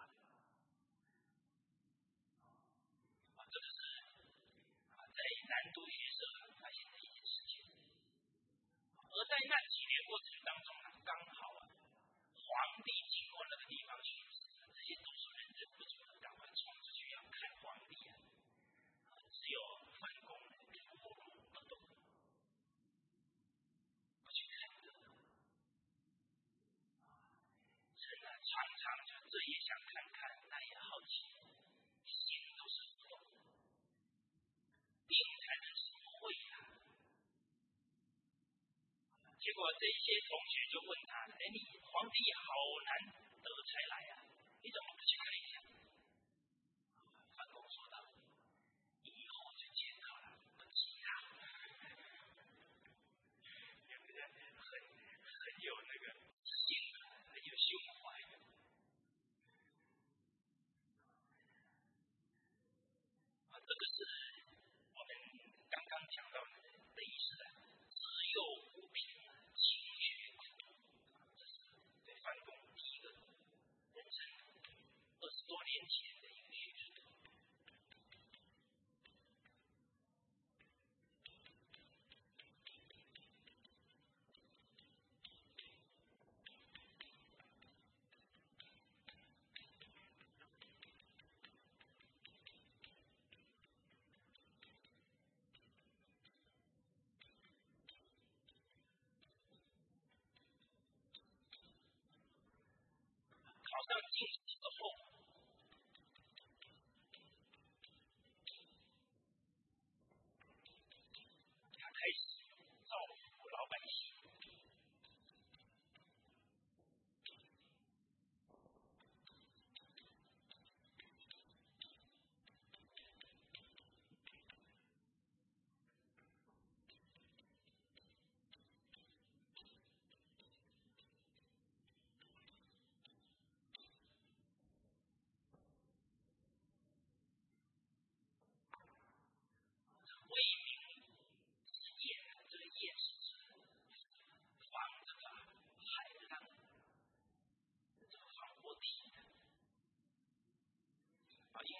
啊，这个是啊，在南都学社发现的一件事情。而在那几年过程当中呢，刚好啊，皇帝经过那个地方巡视，这些读书人忍不住了，赶快冲出去要看皇帝啊。只有范公如如不动，不去看热闹。人啊，常常就这也想看看，那也好奇，心都是不动，病才能是会啊。结果这些同学就问他：“哎，你皇帝好难得才来啊，你怎么不去看一下？”范公说道：“以后就见到了，不急啊。”两个人很很有那个自信，很有胸怀。啊，这个是我们刚刚讲到的的意思啊，自幼无凭，勤学苦读，这是对范公第一个人生二十多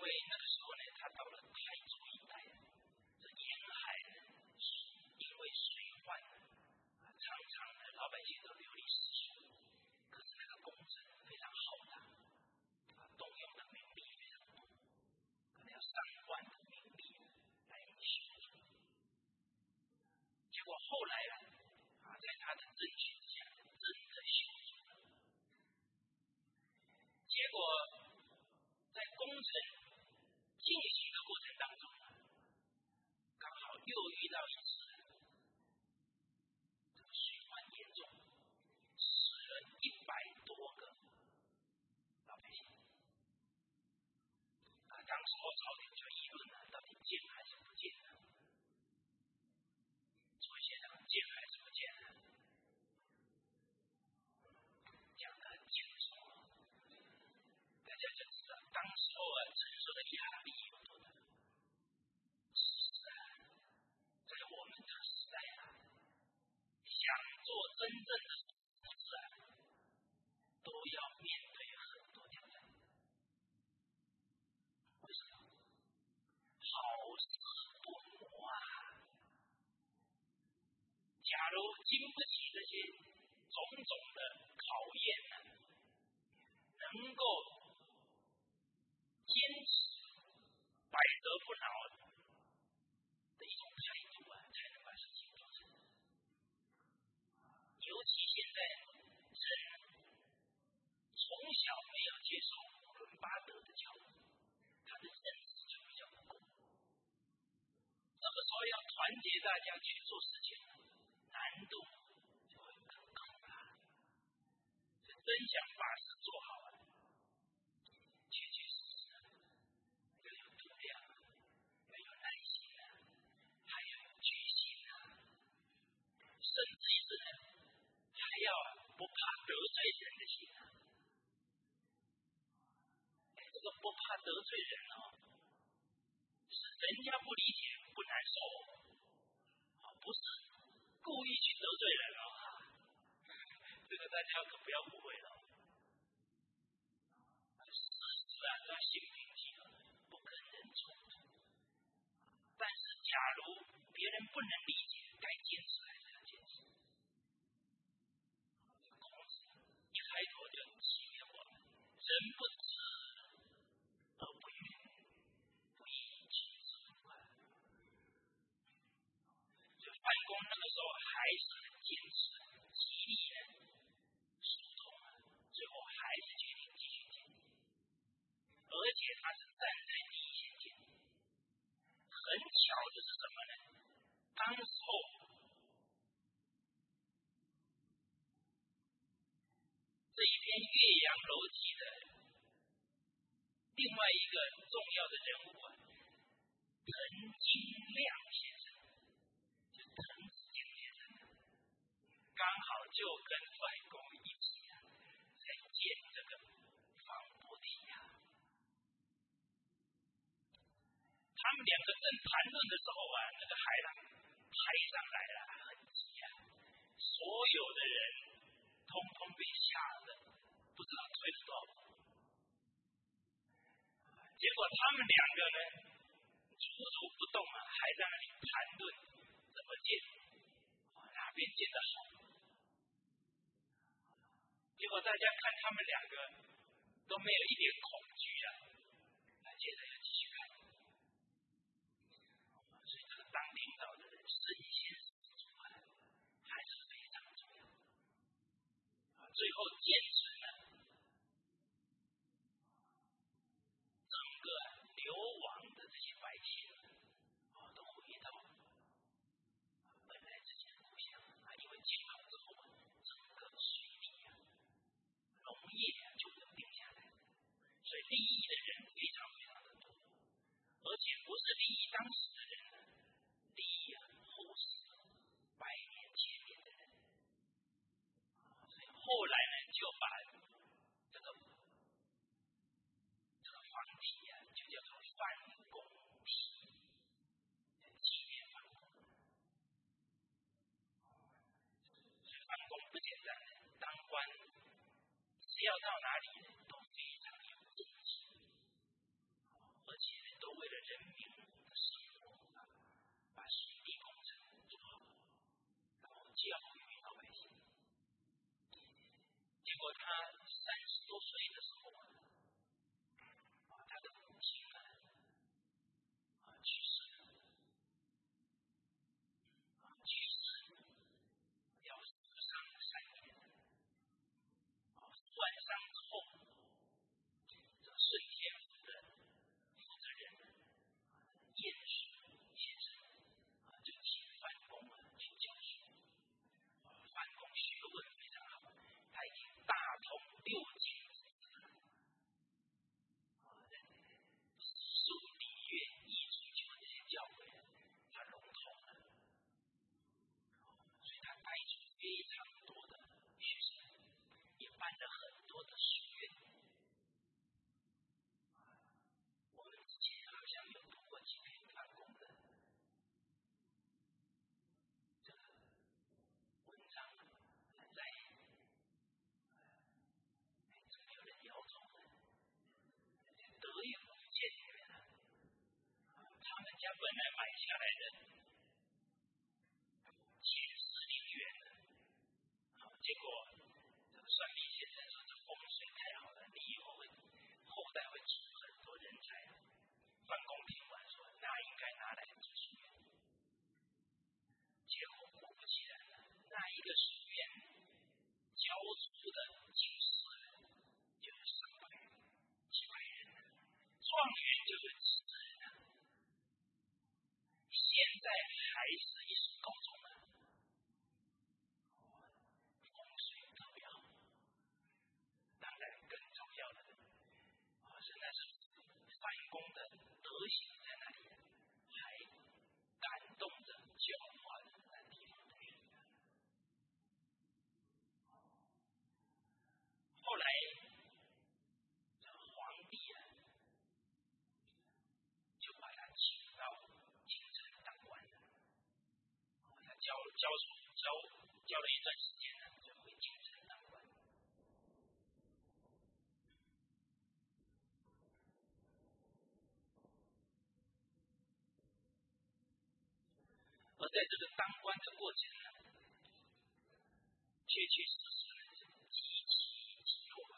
为那个时候呢，他到了台州一带，这沿海呢，因为水患，常常呢老百姓都流离失所。可是那个工程非常浩大，动用的民力非常多，可能要上万的民力来修筑。结果后来啊，在他的争取之下，真的修筑了。结果在工程进行的过程当中，刚好又遇到一次这个水患严重，死了一百多个老百姓。啊，当时候朝廷就议论了，到底建还是不建呢？诸位学长，建还是不建呢？讲得很清楚，大家就知道当时候啊承受的压力有多大。是啊，在我们这个时代啊，想做真正的福祉啊，都要面对很多挑战。为什么？好事不磨啊！假如经不起这些种种的考验呢、啊，能够坚持百折不挠的一种态度啊，才能把事情做成。尤其现在人从小没有接受五伦八德的教育，他的认识就比较不够。这个时候要团结大家去做事情，难度就会更高了。真想把事做好啊，确确实实要有度量，要有耐心啊，还要有决心啊，甚至于是呢，还要不怕得罪人的心啊。哎，这个不怕得罪人哦，是人家不理解不难受，不是故意去得罪人哦。这个大家可不要误会了。事实啊，他心平气和，不跟人冲突。但是，假如别人不能理解，该坚持还是要坚持。孔子一开头就启示我们：人不知而不愠，不亦乐乎？所以范公那个时候还是很坚持，极力的疏通啊，最后还是决定继续建立。而且他是站在第一线建立。很巧的是什么呢？当时候这一篇《岳阳楼记》的另外一个重要的人物啊，滕金亮先生，就滕子京先生，刚好就跟范公一起啊，在建这个房伯梯啊。他们两个正谈论的时候啊，那个海浪拍上来了，很急啊，所有的人通通被吓得不知道推了多少步。结果他们两个呢，蹉跎不动啊，还在那里谈论怎么建，哪边建得好。结果大家看他们两个都没有一点恐惧啊，那接着要继续看。所以这个当领导的人身先士卒啊，还是非常重要。最后坚持呢，整个流亡的这些百姓啊，都回到本来自己的故乡啊，因为建好之后啊，整个水利啊、农业啊就稳定下来，所以利益的人非常非常的多，而且不是利益当时的人呢，利益啊后世百年前面的人。所以后来呢，就把这个这个房体啊，就叫做范公体，纪念范公。所以范公不简单，当官只要到哪里都非常有政绩，而且为了人民的生活，把水利工程做好，然后教育老百姓。结果他三十多岁的时候，啊，他的母亲啊，啊去世了，啊去世要负伤三年，啊受完伤之后，这个顺天府的负责人晏殊先生啊，就请范公啊去教书。范公学问非常好，他已经大通六经之志了，啊，数礼乐易足球这些教诲他融通了，所以他带出非常多的学生，也办了很多的书院。我们之前好像有读过几篇范公的这个文章，在没有人摇头的德育古鉴里面，他们家本来买下来的前四陵园，结果这个算命先生说这风水太好了，你以后会后代会出很多人才。范公听完说，那应该拿来读书院。结果果不其然，那一个书院教出的进士就是上百几百人，状元就是几十人啊。现在还是一所高中啊，风水特别好。当然更重要的啊，是那是范公的德行在那里，还感动着教化着那地方的人。后来这个皇帝啊，就把他请到京城当官了。他教教书教教了一段时间呢，就回京城当官。而在这个当官的过程呢，确确实实是极其极弱啊。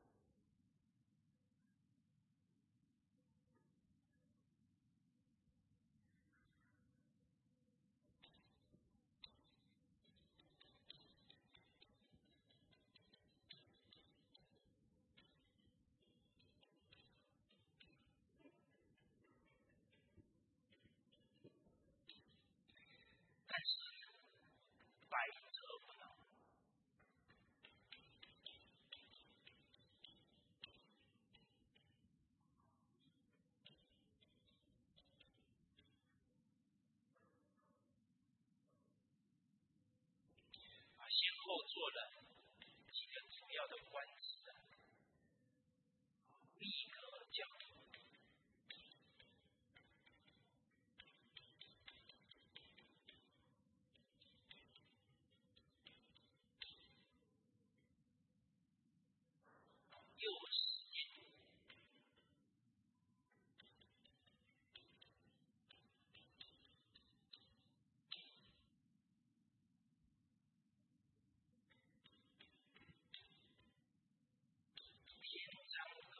但是百折不挠。啊，先后做了几个主要的官职啊，秘阁教头，右史监，田常阁，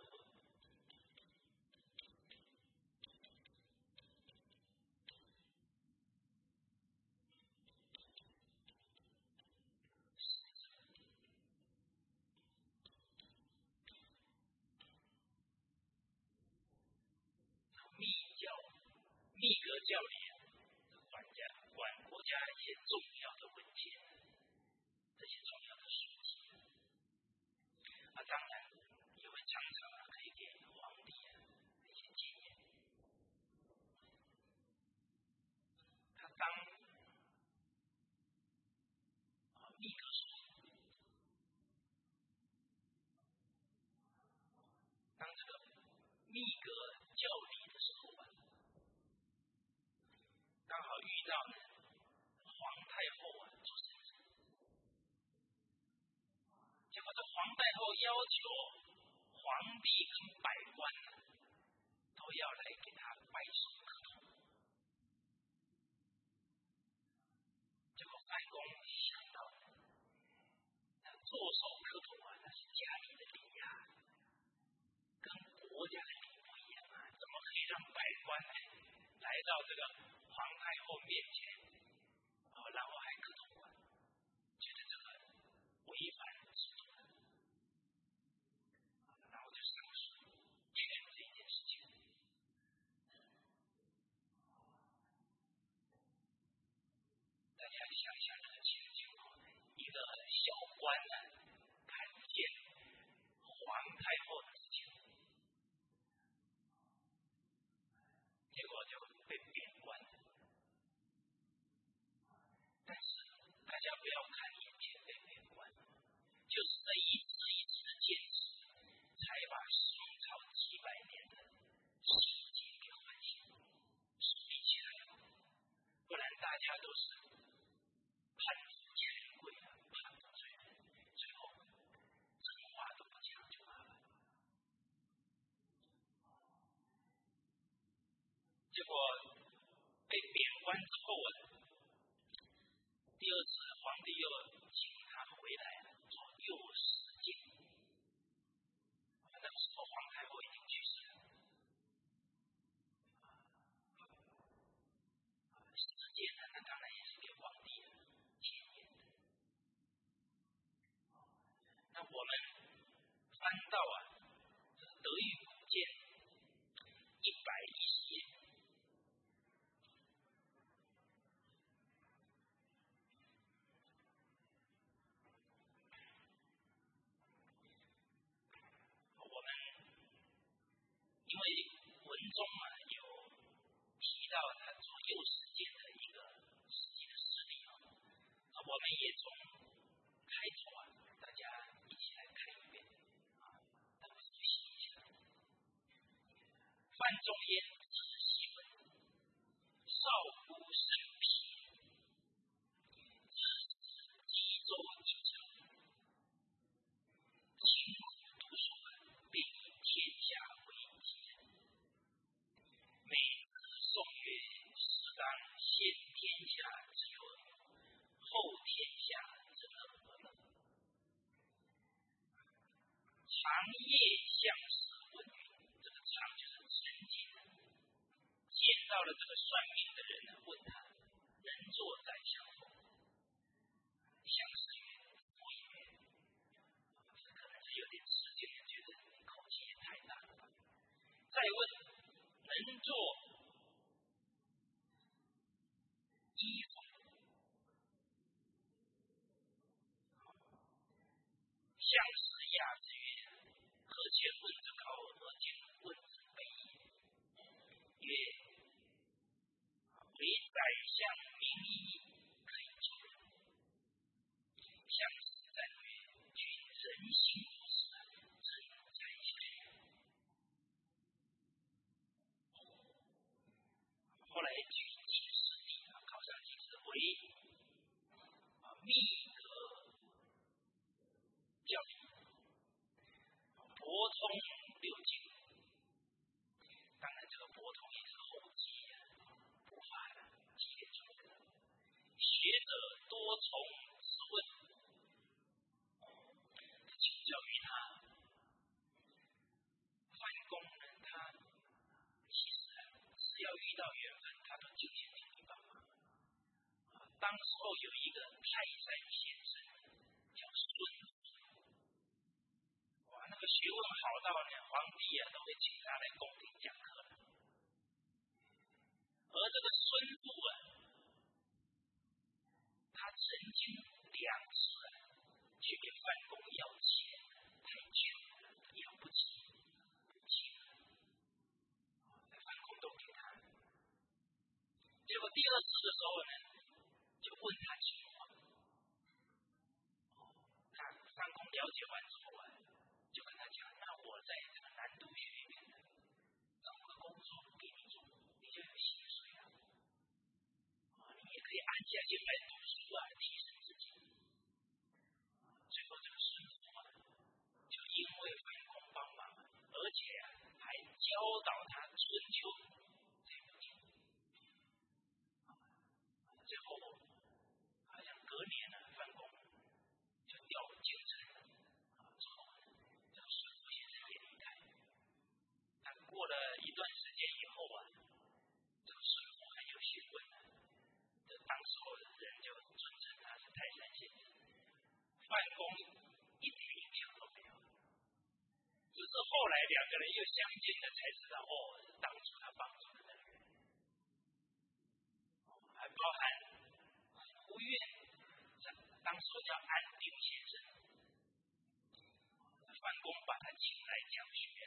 秘教秘阁教里管家管国家一些重要的文件，这些重要的书籍啊，当然也会常常啊可以给皇帝啊一些建议。他当啊秘阁书，当这个秘阁教理的时候啊，刚好遇到呢皇太后啊做生日，结果这皇太后要求皇帝跟百官啊都要来给他拜手磕头。结果范公想到了，做手磕头啊，那是家里的礼呀，跟国家的礼不一样啊，怎么可以让百官呢来到这个皇太后面前，哦，然后还磕头啊？觉得这个违反制度，然后就上书劝这一件事情。大家想想这个情景哦，一个小官呢，看见皇太后的事情，结果就被贬官。但是大家不要看眼前被贬官，就是这一次一次的坚持，才把宋朝几百年的世界给唤醒，树立起来了。不然大家都是攀附权贵啊，攀附罪人，最后真话都不讲就麻烦。结果被贬官之后啊，第二次皇帝又请他回来做右史监。那个时候皇太后已经去世了，史监呢，那当然也是给皇帝前言的。那我们翻到啊，这个德育古鉴一百一十页。因为文中啊有提到他做右史监的一个实际的事例啊，那我们也从开头啊，大家一起来看一遍啊，大家熟悉一下。范仲淹字希文，少夫胜皮，自此冀州一城，勤苦读书，并以天下为己。每次颂曰：适当先天下之忧而后天下之乐而乐。长夜向时问云，这个长就是沉静的。见到了这个算命的人呢，问他能坐在相逢。相时曰：不也。可能是有点吃惊，觉得你口气也太大了吧。再问能做衣服，相时讶之曰：何且问之高而今问之卑也？曰：为宰相名义可以助人。相时赞曰：君人心如此，怎宰相也？后来举进士第啊，考上进士为啊秘阁教授，博通六经。当然，这个博通也是后继啊，不法的积累出来的。学者多从之问，请教于他。范公呢，他其实只要遇到缘分，他都尽心尽力帮忙。当时候有一个泰山先生叫孙父，哇，那个学问好到呢，皇帝啊都会请他来宫廷讲课的。而这个孙父啊，他曾经两次啊去给范公要钱，太穷了，要不起，不起了，范公都给他。结果第二次的时候呢，就问他情况。那范公了解完之后啊，就跟他讲：那我在这个南都学院呢，找个工作给你做，你就有薪水了。啊，你也可以安下心来读书啊，提升自己。最后这个孙父啊，就因为范公帮忙，而且啊还教导他遵公一点影响都没有。只是后来两个人又相见了，才知道哦，当初他帮助的那个人，还包含胡院，当时叫安定先生，范公把他请来讲学啊。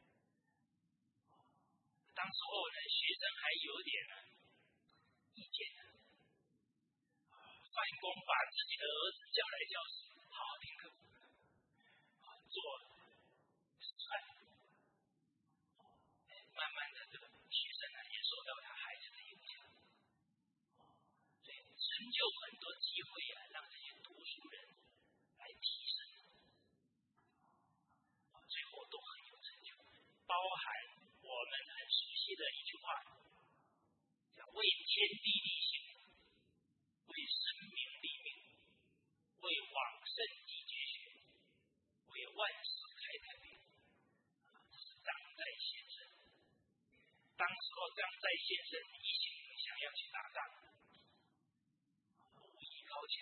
当时候呢，学生还有点呢意见呢。范公把自己的儿子叫来教书，好好听课，做示范。慢慢的，这个学生呢也受到他孩子的影响，所以成就很多机会啊，让这些读书人来提升，最后都很有成就。包含我们很熟悉的一句话，叫为天地立心，为生民立命，为往圣继绝学，为万世开太平。这是张载先生。当时候张载先生一心想要去打仗，武艺高强，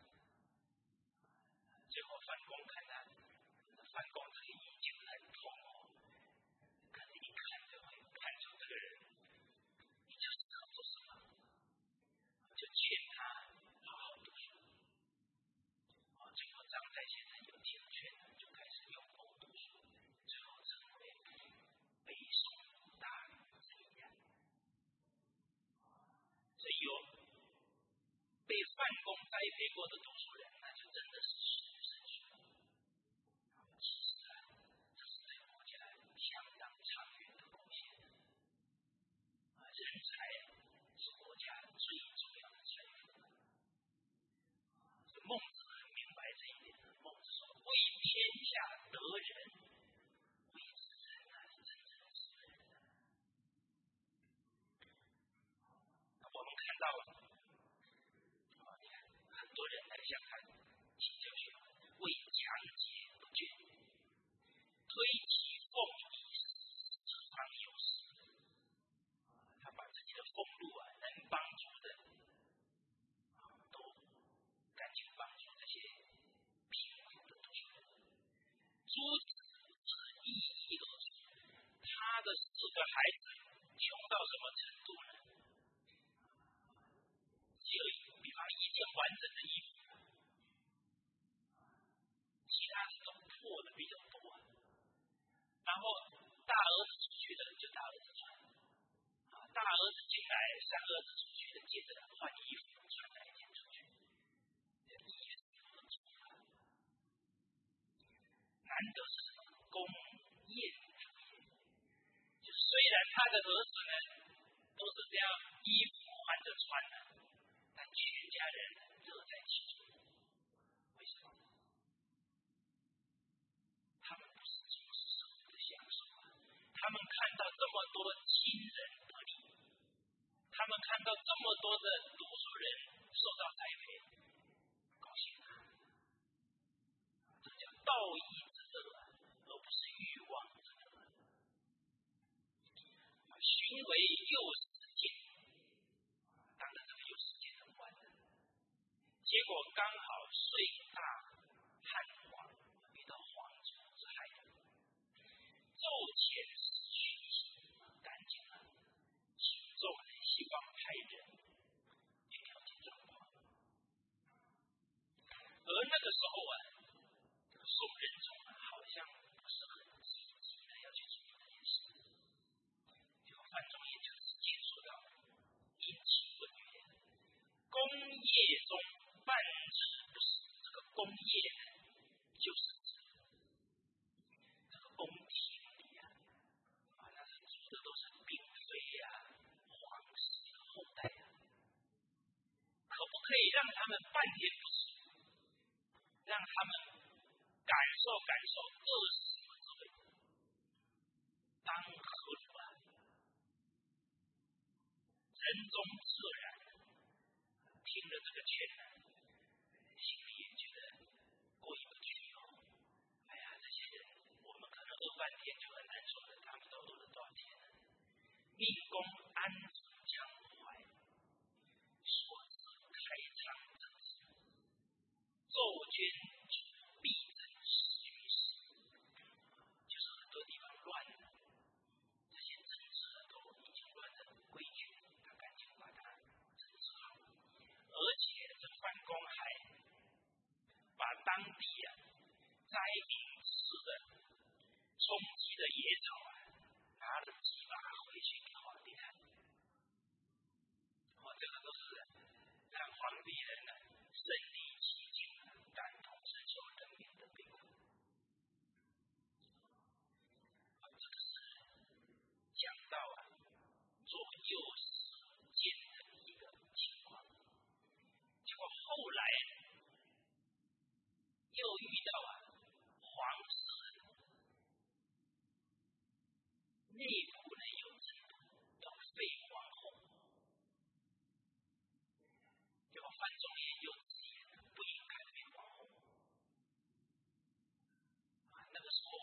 最后范公看他，范公这个意境很通哦，可是一看就会看出这个人，你就是考不什么，就劝他好好读书。最后张载先生有听劝，就开始用功读书，最后成为北宋大儒之一啊。所以有被范公栽培过的读书人，那就真的是实至名归。其实啊，这是对国家相当长远的贡献。人才是国家最重要的财富。孟子很明白这一点。孟子说：“为天下得人，为之人乃是真正之人。”我们看到了，你看很多人来向他请教学问，为强节不倦，推其俸以自方有时。他把自己的俸禄啊，能帮助的，都赶紧帮助这些贫苦的读书人。诸子是一一而出，他的四个孩子穷到什么程度呢？只有比方一件完整的衣服，其他的都破的比较多。然后大儿子出去的就大儿子穿，大儿子进来，三儿子出去的，接着换衣服穿哪一件出去，衣服不足啊。难得是什么？公宴主业，就虽然他的儿子呢都是这样衣服换着穿的，但全家人乐在其中。为什么？他们不是重视生活的享受啊，他们看到这么多亲人得利，他们看到这么多的读书人受到栽培，高兴啊！这叫道义之乐，而不是欲望之乐。寻为右史监，当然这个右史监很晚了，结果刚好岁大汉皇，遇到皇族之害，奏遣使徐行，赶紧了，请奏人希望派人去了解状况。而那个时候啊，这个宋仁宗啊，好像不是很积极的要去处理这件事。结果范仲淹就直接说到：“因其问曰，功业中半之不死。”这个功业呢，就是指这个宫廷里啊，啊，那是住的都是嫔妃啊、皇室的后代啊，可不可以让他们半天不死？让他们感受感受饿死的滋味，当何如啊？仁宗恻然，听了这个劝呢，心里也觉得过意不去哦。哎呀，这些人我们可能饿半天就很难受了，他们都饿了多少天呢？命公安抚江湖怀，所自开仓政事，奏劝捐主必整时于时，就是很多地方乱了，这些政治都已经乱得规矩，他赶紧把它整治好。而且这范公还把当地啊摘领吃的充饥的野草啊，拿了几把回去给皇帝看。哦，这个都是让皇帝人呢身临其境，感同身受人民的悲苦。这个是讲到啊左右时间的一个情况。结果后来又遇到啊皇室内部呢有争夺，要废皇后。结果范仲淹又直言不应该废皇后。啊，那个时候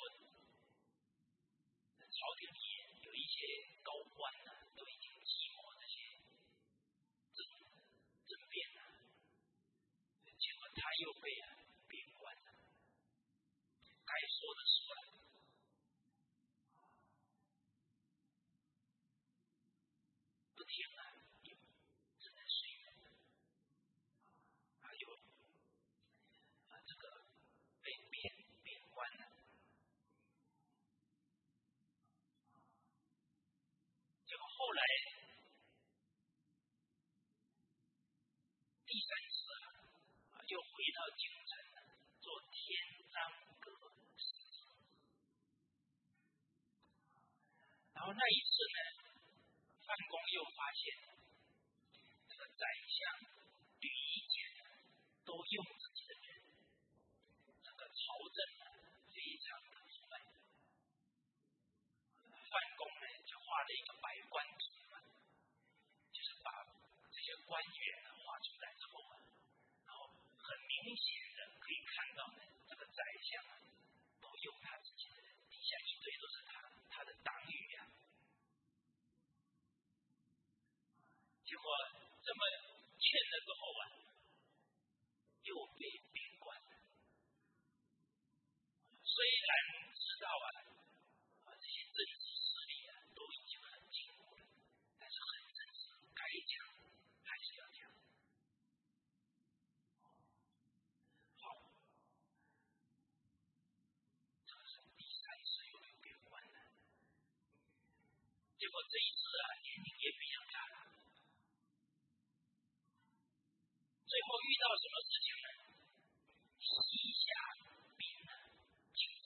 朝廷里有一些高官呢、啊，都已经寂寞这些争争辩了、啊，结果他又被啊贬官了，该说的说了。不听啊，也只能随缘。还有啊，这个被贬贬官了。结果后来第三次啊，又回到京城做天章阁使者。然后那一次呢，范公又发现这个宰相吕夷简都用自己的人，这个朝政非常的腐败。范公呢就画了一个百官图嘛，就是把这些官员画出来之后啊，然后很明显的可以看到呢，这个宰相都用他自己的人，底下一堆都是他他的党羽啊。结果这么劝了之后啊，又被贬官了。虽然知道啊，啊这些政治势力啊都已经很清楚了，但是很正直，该讲还是要讲。好，这是第三次又有贬官了。结果这一次啊，年龄也比较大了。最后遇到什么事情呢？西夏兵呢进攻，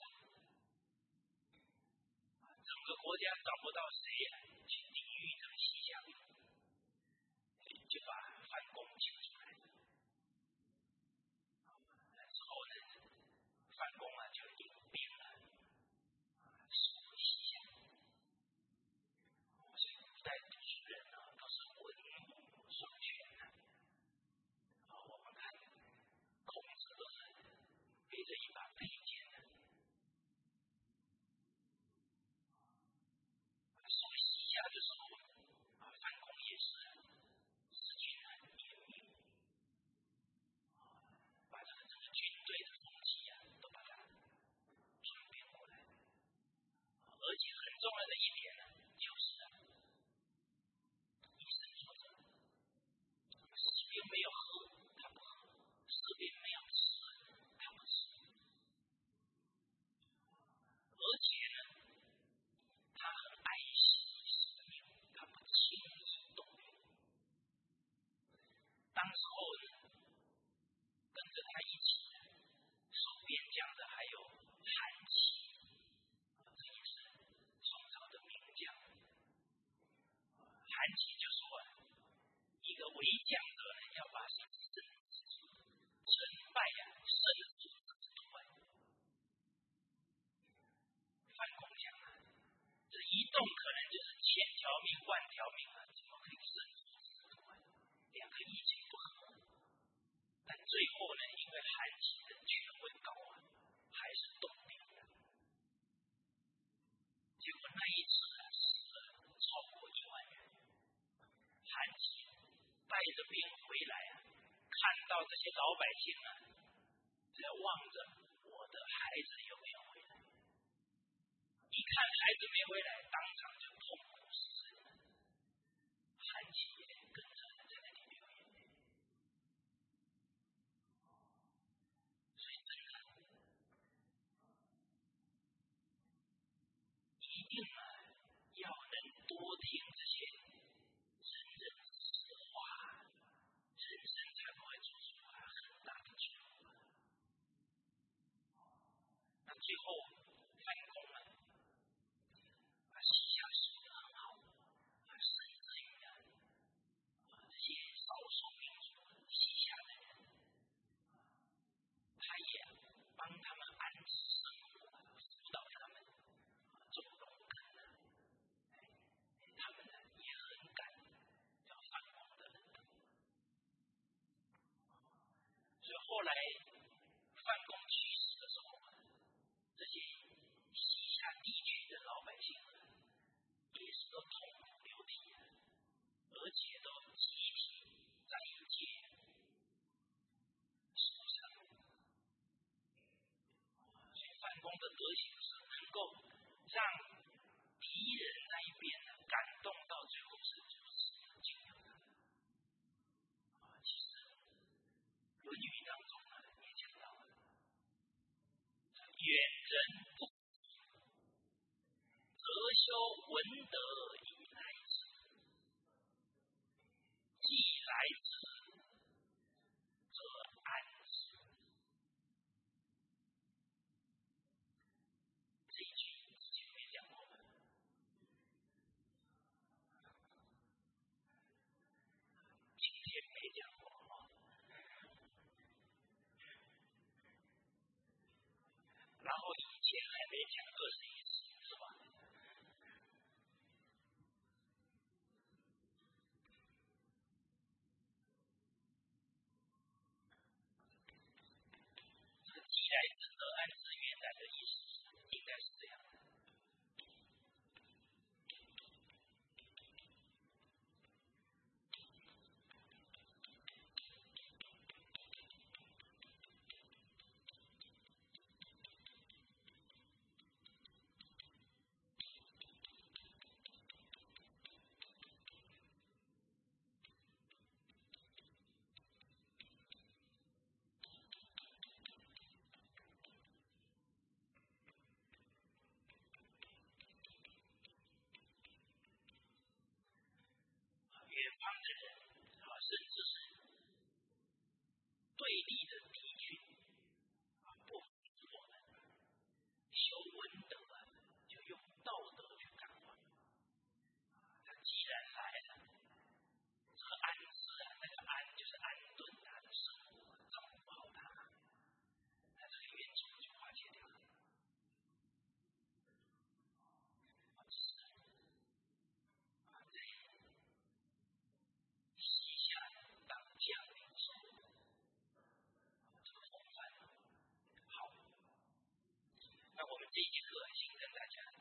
整个国家找不到谁啊去抵御这个西夏兵，就把范公请出来。之后呢，范公啊就领兵了守西夏。所以古代读书人啊都是文武双全的。我们看孔子都是背着一把佩剑的。守西夏的时候啊，范公也是失去了严明，把这个整个军队的风气啊都把它转变过来。而且很重要的一点呢，就是啊，以身作则，士兵没有喝他不喝，士兵没有吃他不吃。而且呢，他很爱惜士兵，他不轻易动员。当时候呢，跟着他一起守边疆的还有韩琦，这也是宋朝的名将。韩琦就说啊，一个为将者呢，要把生死成败啊，胜负自己度外。范公讲啊，这一动可能就是千条命、万条命啊，怎么可以胜负自己度外？两个意见不合，但最后呢，因为韩琦的权位高啊，还是动兵了。结果那一次啊，死了超过一万人。韩琦带着兵回来啊，看到这些老百姓啊，这望着我的孩子有没有回来。一看孩子没回来，当场就痛苦失声了，韩琦也跟着在那里流眼泪。所以真的一定啊，要能多听这些真正实话，人生才不会做出啊很大的错误。那最后反攻了，把西夏守得很好，啊，甚至于啊，这些少数民族西夏的人，他也帮他们安置生活，辅导他们种农耕啊，他们呢也很感要反攻的人。所以后来范公去世的时候，这些西夏地区的老百姓也是都痛哭流涕，而且都集体斋戒受伤。所以范公的德行是能够让敌人那一边呢感动到最后是就是敬仰他。其实《论语》当中呢也讲到了，远人不则修文德以来之，既来之则安之。这一句之前没讲过吗？今天没讲过啊。然后以前还没讲二十一次，是吧？这个既来之则安之，原来的意思应该是这样的。远方的人啊，甚至是对立的敌军啊，不服我们，修文德啊，就用道德去感化。他既然来了，这个安置啊，那个安就是安顿他的生活，照顾好他，那这个冤仇就化解掉了。是啊，在西夏当将领时候，这个风范好。那我们这一节课先跟大家